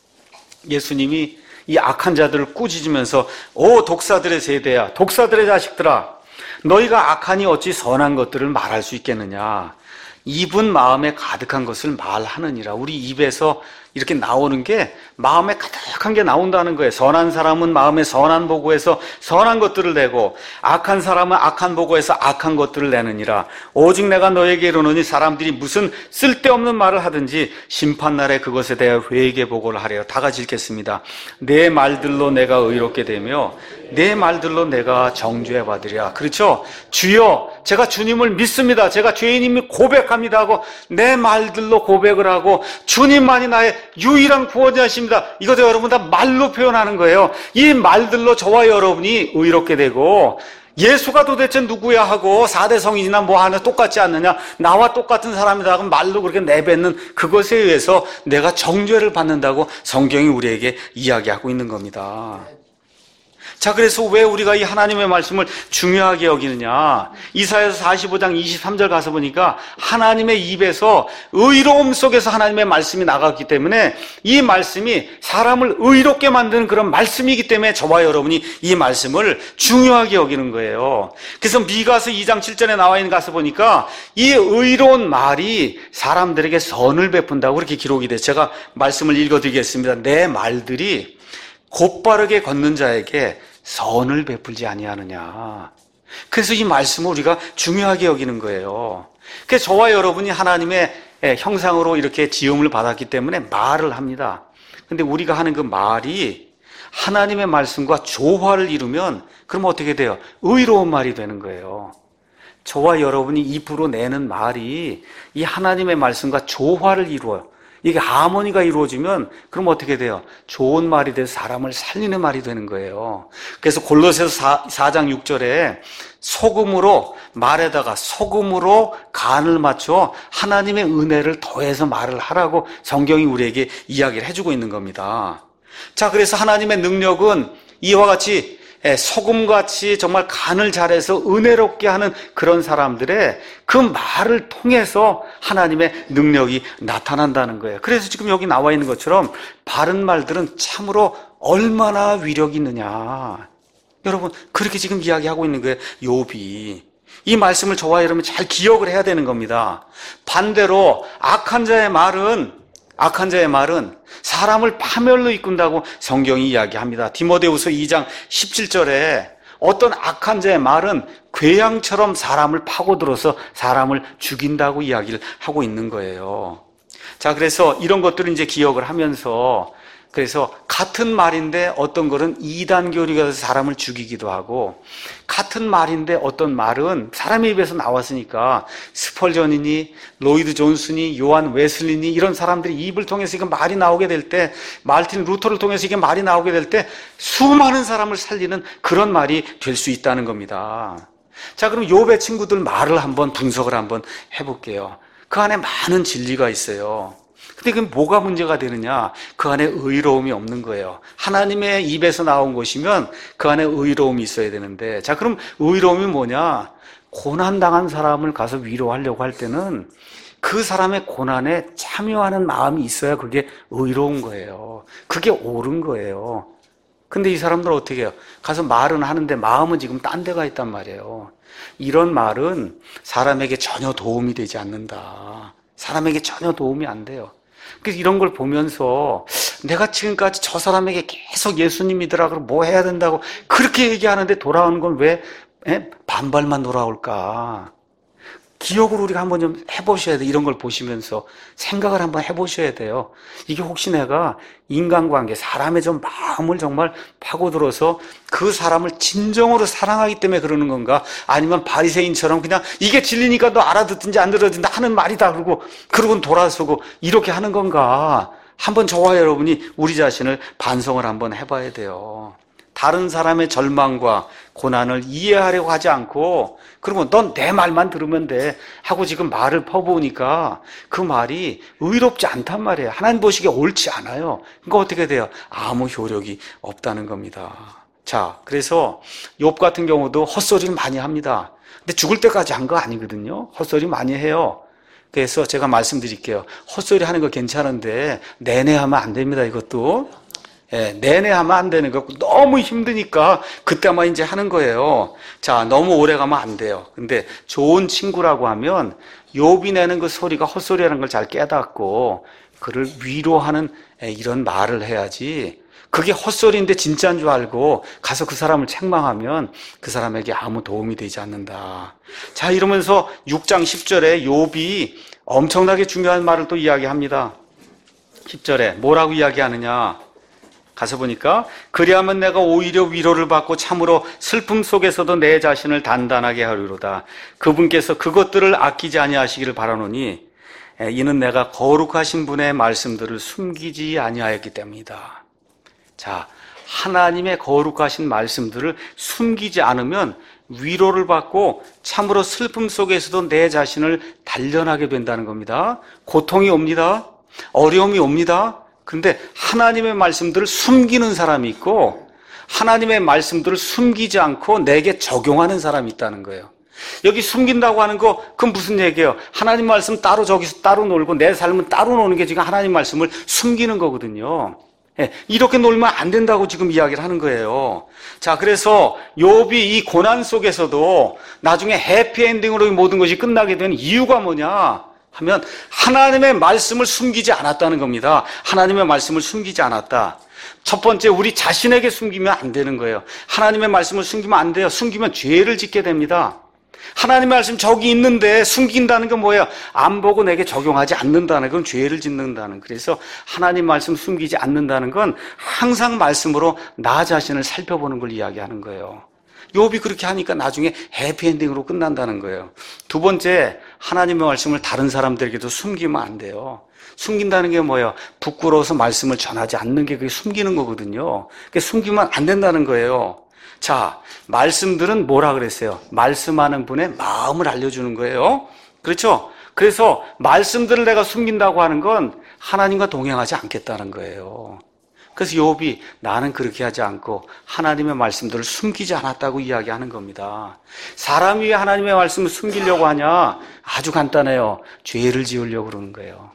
예수님이 이 악한 자들을 꾸짖으면서 오 독사들의 세대야, 독사들의 자식들아, 너희가 악하니 어찌 선한 것들을 말할 수 있겠느냐. 입은 마음에 가득한 것을 말하느니라. 우리 입에서 이렇게 나오는 게 마음에 가득한 게 나온다는 거예요. 선한 사람은 마음에 선한 보고에서 선한 것들을 내고 악한 사람은 악한 보고에서 악한 것들을 내느니라. 오직 내가 너에게 이르노니 사람들이 무슨 쓸데없는 말을 하든지 심판날에 그것에 대해 회개 보고를 하래요. 다 같이 읽겠습니다. 내 말들로 내가 의롭게 되며 내 말들로 내가 정죄 받으리라. 그렇죠? 주여 제가 주님을 믿습니다. 제가 죄인임을 고백합니다 하고 내 말들로 고백을 하고 주님만이 나의 유일한 구원자십니다. 이것도 여러분 다 말로 표현하는 거예요. 이 말들로 저와 여러분이 의롭게 되고 예수가 도대체 누구야 하고 사대 성인이나 뭐 하나 똑같지 않느냐, 나와 똑같은 사람이다 하고 말로 그렇게 내뱉는 그것에 의해서 내가 정죄를 받는다고 성경이 우리에게 이야기하고 있는 겁니다. 자, 그래서 왜 우리가 이 하나님의 말씀을 중요하게 여기느냐. 이사야서 사십오 장 이십삼 절 가서 보니까 하나님의 입에서 의로움 속에서 하나님의 말씀이 나갔기 때문에 이 말씀이 사람을 의롭게 만드는 그런 말씀이기 때문에 저와 여러분이 이 말씀을 중요하게 여기는 거예요. 그래서 미가서 이 장 칠 절에 나와 있는 가서 보니까 이 의로운 말이 사람들에게 선을 베푼다고 그렇게 기록이 돼요. 제가 말씀을 읽어드리겠습니다. 내 말들이 곧바르게 걷는 자에게 선을 베풀지 아니하느냐. 그래서 이 말씀을 우리가 중요하게 여기는 거예요. 그래서 저와 여러분이 하나님의 형상으로 이렇게 지음을 받았기 때문에 말을 합니다. 근데 우리가 하는 그 말이 하나님의 말씀과 조화를 이루면 그럼 어떻게 돼요? 의로운 말이 되는 거예요. 저와 여러분이 입으로 내는 말이 이 하나님의 말씀과 조화를 이루어요. 이게 하모니가 이루어지면 그럼 어떻게 돼요? 좋은 말이 돼서 사람을 살리는 말이 되는 거예요. 그래서 골로새서 사 장 육 절에 소금으로 말에다가 소금으로 간을 맞춰 하나님의 은혜를 더해서 말을 하라고 성경이 우리에게 이야기를 해주고 있는 겁니다. 자, 그래서 하나님의 능력은 이와 같이 소금같이 정말 간을 잘해서 은혜롭게 하는 그런 사람들의 그 말을 통해서 하나님의 능력이 나타난다는 거예요. 그래서 지금 여기 나와 있는 것처럼 바른 말들은 참으로 얼마나 위력이 있느냐. 여러분 그렇게 지금 이야기하고 있는 거예요. 욥이. 이 말씀을 저와 여러분 잘 기억을 해야 되는 겁니다. 반대로 악한 자의 말은 악한 자의 말은 사람을 파멸로 이끈다고 성경이 이야기합니다. 디모데후서 이 장 십칠 절에 어떤 악한 자의 말은 괴양처럼 사람을 파고들어서 사람을 죽인다고 이야기를 하고 있는 거예요. 자, 그래서 이런 것들을 이제 기억을 하면서 그래서 같은 말인데 어떤 거는 이단 교리가 돼서 사람을 죽이기도 하고 같은 말인데 어떤 말은 사람의 입에서 나왔으니까 스펄전이니 로이드 존슨이 요한 웨슬리니 이런 사람들이 입을 통해서 이게 말이 나오게 될 때 마르틴 루터를 통해서 이게 말이 나오게 될 때 수많은 사람을 살리는 그런 말이 될 수 있다는 겁니다. 자, 그럼 욥의 친구들 말을 한번 분석을 한번 해볼게요. 그 안에 많은 진리가 있어요. 근데 그게 뭐가 문제가 되느냐? 그 안에 의로움이 없는 거예요. 하나님의 입에서 나온 것이면 그 안에 의로움이 있어야 되는데, 자, 그럼 의로움이 뭐냐? 고난당한 사람을 가서 위로하려고 할 때는 그 사람의 고난에 참여하는 마음이 있어야 그게 의로운 거예요. 그게 옳은 거예요. 근데 이 사람들은 어떻게 해요? 가서 말은 하는데 마음은 지금 딴 데가 있단 말이에요. 이런 말은 사람에게 전혀 도움이 되지 않는다. 사람에게 전혀 도움이 안 돼요. 그래서 이런 걸 보면서 내가 지금까지 저 사람에게 계속 예수님 믿으라 그러고 뭐 해야 된다고 그렇게 얘기하는데 돌아오는 건 왜 반발만 돌아올까? 기억을 우리가 한번 좀 해보셔야 돼요. 이런 걸 보시면서 생각을 한번 해보셔야 돼요. 이게 혹시 내가 인간관계, 사람의 좀 마음을 정말 파고들어서 그 사람을 진정으로 사랑하기 때문에 그러는 건가? 아니면 바리새인처럼 그냥 이게 진리니까 너 알아듣든지 안 들어든지 하는 말이다 그러고 그러고는 돌아서고 이렇게 하는 건가? 한번 저와 여러분이 우리 자신을 반성을 한번 해봐야 돼요. 다른 사람의 절망과 고난을 이해하려고 하지 않고 그러면 넌 내 말만 들으면 돼 하고 지금 말을 퍼부으니까 그 말이 의롭지 않단 말이에요. 하나님 보시기에 옳지 않아요. 그러니까 어떻게 돼요? 아무 효력이 없다는 겁니다. 자, 그래서 욥 같은 경우도 헛소리를 많이 합니다. 근데 죽을 때까지 한 거 아니거든요. 헛소리 많이 해요. 그래서 제가 말씀드릴게요. 헛소리 하는 거 괜찮은데 내내 하면 안 됩니다. 이것도. 예, 내내 하면 안 되는 거 너무 힘드니까 그때만 이제 하는 거예요. 자, 너무 오래 가면 안 돼요. 근데 좋은 친구라고 하면 욥이 내는 그 소리가 헛소리라는 걸 잘 깨닫고 그를 위로하는 이런 말을 해야지. 그게 헛소리인데 진짜인 줄 알고 가서 그 사람을 책망하면 그 사람에게 아무 도움이 되지 않는다. 자, 이러면서 육 장 십 절에 욥이 엄청나게 중요한 말을 또 이야기합니다. 십 절에 뭐라고 이야기하느냐? 가서 보니까 그리하면 내가 오히려 위로를 받고 참으로 슬픔 속에서도 내 자신을 단단하게 하리로다. 그분께서 그것들을 아끼지 아니하시기를 바라노니 이는 내가 거룩하신 분의 말씀들을 숨기지 아니하였기 때문이다. 자, 하나님의 거룩하신 말씀들을 숨기지 않으면 위로를 받고 참으로 슬픔 속에서도 내 자신을 단련하게 된다는 겁니다. 고통이 옵니다. 어려움이 옵니다. 근데 하나님의 말씀들을 숨기는 사람이 있고 하나님의 말씀들을 숨기지 않고 내게 적용하는 사람이 있다는 거예요. 여기 숨긴다고 하는 거 그건 무슨 얘기예요? 하나님 말씀 따로 저기서 따로 놀고 내 삶은 따로 노는 게 지금 하나님 말씀을 숨기는 거거든요. 예, 이렇게 놀면 안 된다고 지금 이야기를 하는 거예요. 자, 그래서 욥이 이 고난 속에서도 나중에 해피엔딩으로 모든 것이 끝나게 된 이유가 뭐냐 하면 하나님의 말씀을 숨기지 않았다는 겁니다. 하나님의 말씀을 숨기지 않았다. 첫 번째, 우리 자신에게 숨기면 안 되는 거예요. 하나님의 말씀을 숨기면 안 돼요. 숨기면 죄를 짓게 됩니다. 하나님의 말씀 저기 있는데 숨긴다는 건 뭐예요? 안 보고 내게 적용하지 않는다는 건 죄를 짓는다는. 그래서 하나님 말씀 숨기지 않는다는 건 항상 말씀으로 나 자신을 살펴보는 걸 이야기하는 거예요. 욥이 그렇게 하니까 나중에 해피엔딩으로 끝난다는 거예요. 두 번째, 하나님의 말씀을 다른 사람들에게도 숨기면 안 돼요. 숨긴다는 게 뭐예요? 부끄러워서 말씀을 전하지 않는 게 그게 숨기는 거거든요. 그게 숨기면 안 된다는 거예요. 자, 말씀들은 뭐라 그랬어요? 말씀하는 분의 마음을 알려주는 거예요. 그렇죠? 그래서 말씀들을 내가 숨긴다고 하는 건 하나님과 동행하지 않겠다는 거예요. 그래서 욥이 나는 그렇게 하지 않고 하나님의 말씀들을 숨기지 않았다고 이야기하는 겁니다. 사람이 왜 하나님의 말씀을 숨기려고 하냐? 아주 간단해요. 죄를 지으려고 그러는 거예요.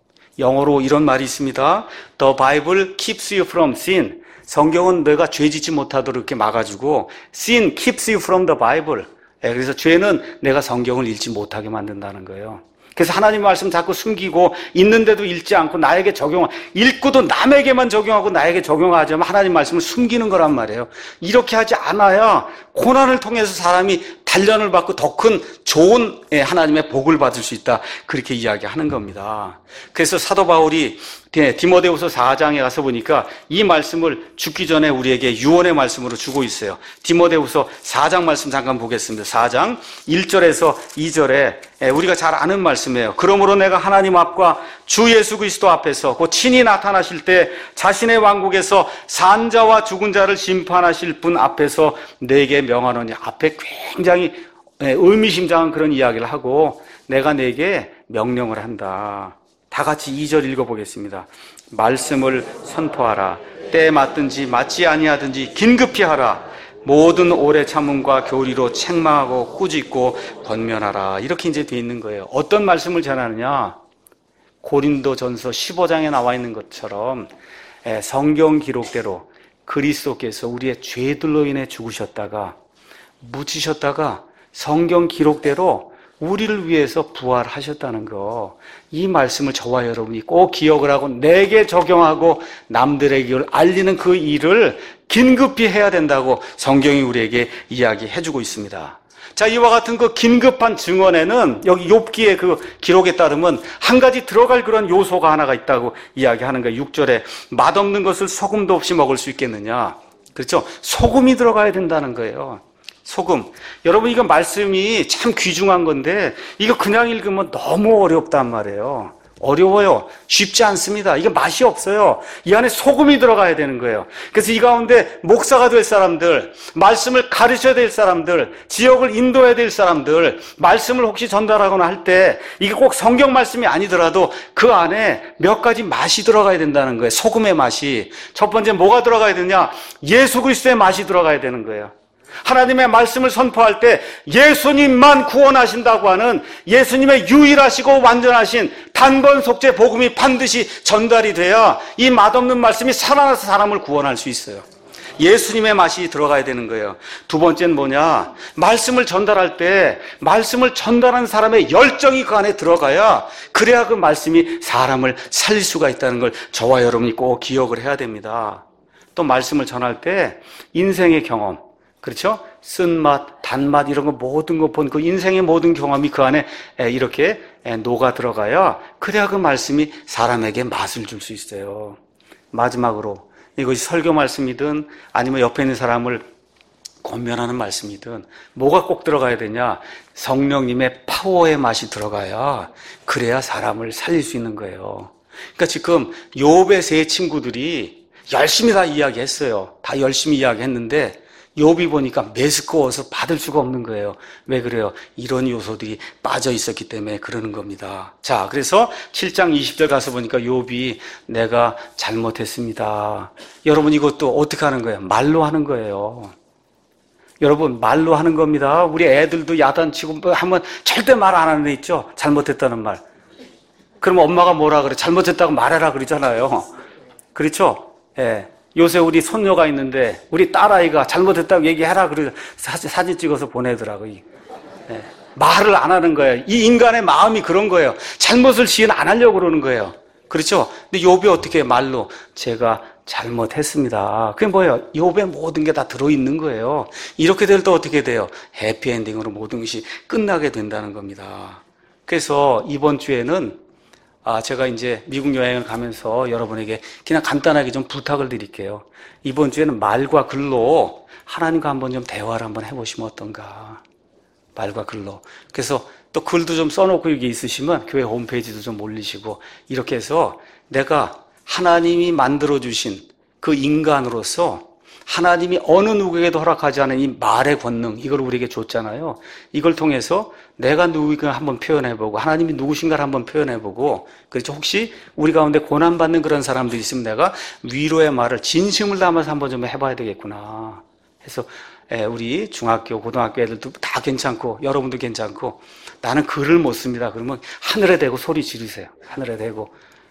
영어로 이런 말이 있습니다. The Bible keeps you from sin. 성경은 내가 죄 짓지 못하도록 이렇게 막아주고 Sin keeps you from the Bible. 예, 그래서 죄는 내가 성경을 읽지 못하게 만든다는 거예요. 그래서 하나님 말씀 자꾸 숨기고 있는데도 읽지 않고 나에게 적용, 읽고도 남에게만 적용하고 나에게 적용하지 않으면 하나님 말씀을 숨기는 거란 말이에요. 이렇게 하지 않아야 고난을 통해서 사람이 단련을 받고 더 큰 좋은 하나님의 복을 받을 수 있다. 그렇게 이야기하는 겁니다. 그래서 사도 바울이 디모데후서 사 장에 가서 보니까 이 말씀을 죽기 전에 우리에게 유언의 말씀으로 주고 있어요. 디모데후서 사 장 말씀 잠깐 보겠습니다. 사 장 일 절에서 이 절에 우리가 잘 아는 말씀이에요. 그러므로 내가 하나님 앞과 주 예수 그리스도 앞에서 곧 친히 나타나실 때 자신의 왕국에서 산 자와 죽은 자를 심판하실 분 앞에서 내게 명하노니, 앞에 굉장히 의미심장한 그런 이야기를 하고 내가 내게 명령을 한다. 다 같이 이 절 읽어보겠습니다. 말씀을 선포하라. 때에 맞든지 맞지 아니하든지 긴급히 하라. 모든 오래 참음과 교리로 책망하고 꾸짖고 권면하라. 이렇게 이제 돼 있는 거예요. 어떤 말씀을 전하느냐? 고린도전서 십오 장에 나와 있는 것처럼 성경 기록대로 그리스도께서 우리의 죄들로 인해 죽으셨다가 묻히셨다가 성경 기록대로 우리를 위해서 부활하셨다는 거, 이 말씀을 저와 여러분이 꼭 기억을 하고 내게 적용하고 남들에게 이걸 알리는 그 일을 긴급히 해야 된다고 성경이 우리에게 이야기해주고 있습니다. 자, 이와 같은 그 긴급한 증언에는 여기 욥기의 그 기록에 따르면 한 가지 들어갈 그런 요소가 하나가 있다고 이야기하는 거예요. 육 절에 맛없는 것을 소금도 없이 먹을 수 있겠느냐. 그렇죠? 소금이 들어가야 된다는 거예요. 소금. 여러분, 이거 말씀이 참 귀중한 건데 이거 그냥 읽으면 너무 어렵단 말이에요. 어려워요. 쉽지 않습니다. 이게 맛이 없어요. 이 안에 소금이 들어가야 되는 거예요. 그래서 이 가운데 목사가 될 사람들, 말씀을 가르쳐야 될 사람들, 지역을 인도해야 될 사람들, 말씀을 혹시 전달하거나 할 때 이게 꼭 성경 말씀이 아니더라도 그 안에 몇 가지 맛이 들어가야 된다는 거예요. 소금의 맛이. 첫 번째 뭐가 들어가야 되냐? 예수 그리스도의 맛이 들어가야 되는 거예요. 하나님의 말씀을 선포할 때 예수님만 구원하신다고 하는 예수님의 유일하시고 완전하신 단번 속죄 복음이 반드시 전달이 돼야 이 맛없는 말씀이 살아나서 사람을 구원할 수 있어요. 예수님의 맛이 들어가야 되는 거예요. 두 번째는 뭐냐? 말씀을 전달할 때 말씀을 전달하는 사람의 열정이 그 안에 들어가야, 그래야 그 말씀이 사람을 살릴 수가 있다는 걸 저와 여러분이 꼭 기억을 해야 됩니다. 또 말씀을 전할 때 인생의 경험, 그렇죠? 쓴맛, 단맛 이런 거 모든 거 본 그 인생의 모든 경험이 그 안에 이렇게 녹아 들어가야, 그래야 그 말씀이 사람에게 맛을 줄 수 있어요. 마지막으로 이것이 설교 말씀이든 아니면 옆에 있는 사람을 권면하는 말씀이든 뭐가 꼭 들어가야 되냐? 성령님의 파워의 맛이 들어가야, 그래야 사람을 살릴 수 있는 거예요. 그러니까 지금 욥의 세 친구들이 열심히 다 이야기했어요. 다 열심히 이야기했는데 욥이 보니까 메스꺼워서 받을 수가 없는 거예요. 왜 그래요? 이런 요소들이 빠져 있었기 때문에 그러는 겁니다. 자, 그래서 칠 장 이십 절 가서 보니까 욥이 내가 잘못했습니다. 여러분, 이것도 어떻게 하는 거예요? 말로 하는 거예요. 여러분, 말로 하는 겁니다. 우리 애들도 야단치고 하면 절대 말 안 하는 애 있죠? 잘못했다는 말. 그러면 엄마가 뭐라 그래? 잘못했다고 말해라 그러잖아요. 그렇죠? 예. 요새 우리 손녀가 있는데 우리 딸아이가 잘못했다고 얘기해라 그래 사진, 사진 찍어서 보내더라고요. 네. 말을 안 하는 거예요. 이 인간의 마음이 그런 거예요. 잘못을 지은 안 하려고 그러는 거예요. 그렇죠? 근데 욥이 어떻게 말로 제가 잘못했습니다. 그게 뭐예요? 욥의 모든 게 다 들어있는 거예요. 이렇게 될 때 어떻게 돼요? 해피엔딩으로 모든 것이 끝나게 된다는 겁니다. 그래서 이번 주에는 아, 제가 이제 미국 여행을 가면서 여러분에게 그냥 간단하게 좀 부탁을 드릴게요. 이번 주에는 말과 글로 하나님과 한번 좀 대화를 한번 해보시면 어떤가. 말과 글로. 그래서 또 글도 좀 써놓고 여기 있으시면 교회 홈페이지도 좀 올리시고, 이렇게 해서 내가 하나님이 만들어주신 그 인간으로서 하나님이 어느 누구에게도 허락하지 않은 이 말의 권능, 이걸 우리에게 줬잖아요. 이걸 통해서 내가 누구인가 한번 표현해보고 하나님이 누구신가를 한번 표현해보고, 그렇죠? 혹시 우리 가운데 고난받는 그런 사람들이 있으면 내가 위로의 말을 진심을 담아서 한번 좀 해봐야 되겠구나 해서 우리 중학교, 고등학교 애들도 다 괜찮고 여러분도 괜찮고, 나는 글을 못 씁니다. 그러면 하늘에 대고 소리 지르세요. 하늘에 대고.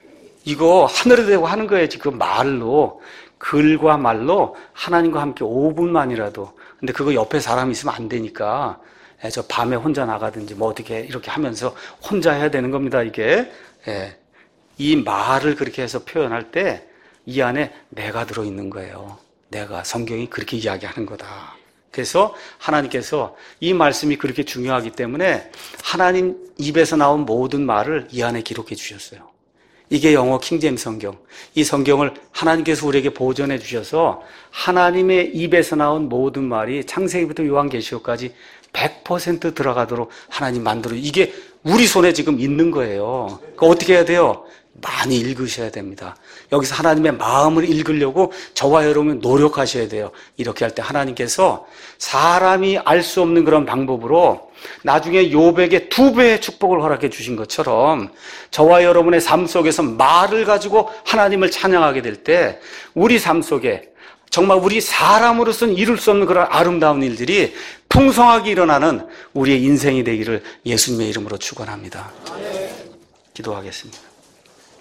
이거 하늘에 대고 하는 거예요. 지금 말로. 글과 말로 하나님과 함께 오 분만이라도. 근데 그거 옆에 사람이 있으면 안 되니까 예, 저 밤에 혼자 나가든지 뭐 어떻게 이렇게 하면서 혼자 해야 되는 겁니다, 이게. 예. 이 말을 그렇게 해서 표현할 때 이 안에 내가 들어있는 거예요. 내가. 성경이 그렇게 이야기하는 거다. 그래서 하나님께서 이 말씀이 그렇게 중요하기 때문에 하나님 입에서 나온 모든 말을 이 안에 기록해 주셨어요. 이게 영어 킹제임스 성경. 이 성경을 하나님께서 우리에게 보존해 주셔서 하나님의 입에서 나온 모든 말이 창세기부터 요한계시록까지 백 퍼센트 들어가도록 하나님 만들어. 이게 우리 손에 지금 있는 거예요. 그러니까 어떻게 해야 돼요? 많이 읽으셔야 됩니다. 여기서 하나님의 마음을 읽으려고 저와 여러분 노력하셔야 돼요. 이렇게 할 때 하나님께서 사람이 알 수 없는 그런 방법으로 나중에 욥에게 두 배의 축복을 허락해 주신 것처럼 저와 여러분의 삶 속에서 말을 가지고 하나님을 찬양하게 될 때 우리 삶 속에 정말 우리 사람으로서는 이룰 수 없는 그런 아름다운 일들이 풍성하게 일어나는 우리의 인생이 되기를 예수님의 이름으로 축원합니다. 기도하겠습니다.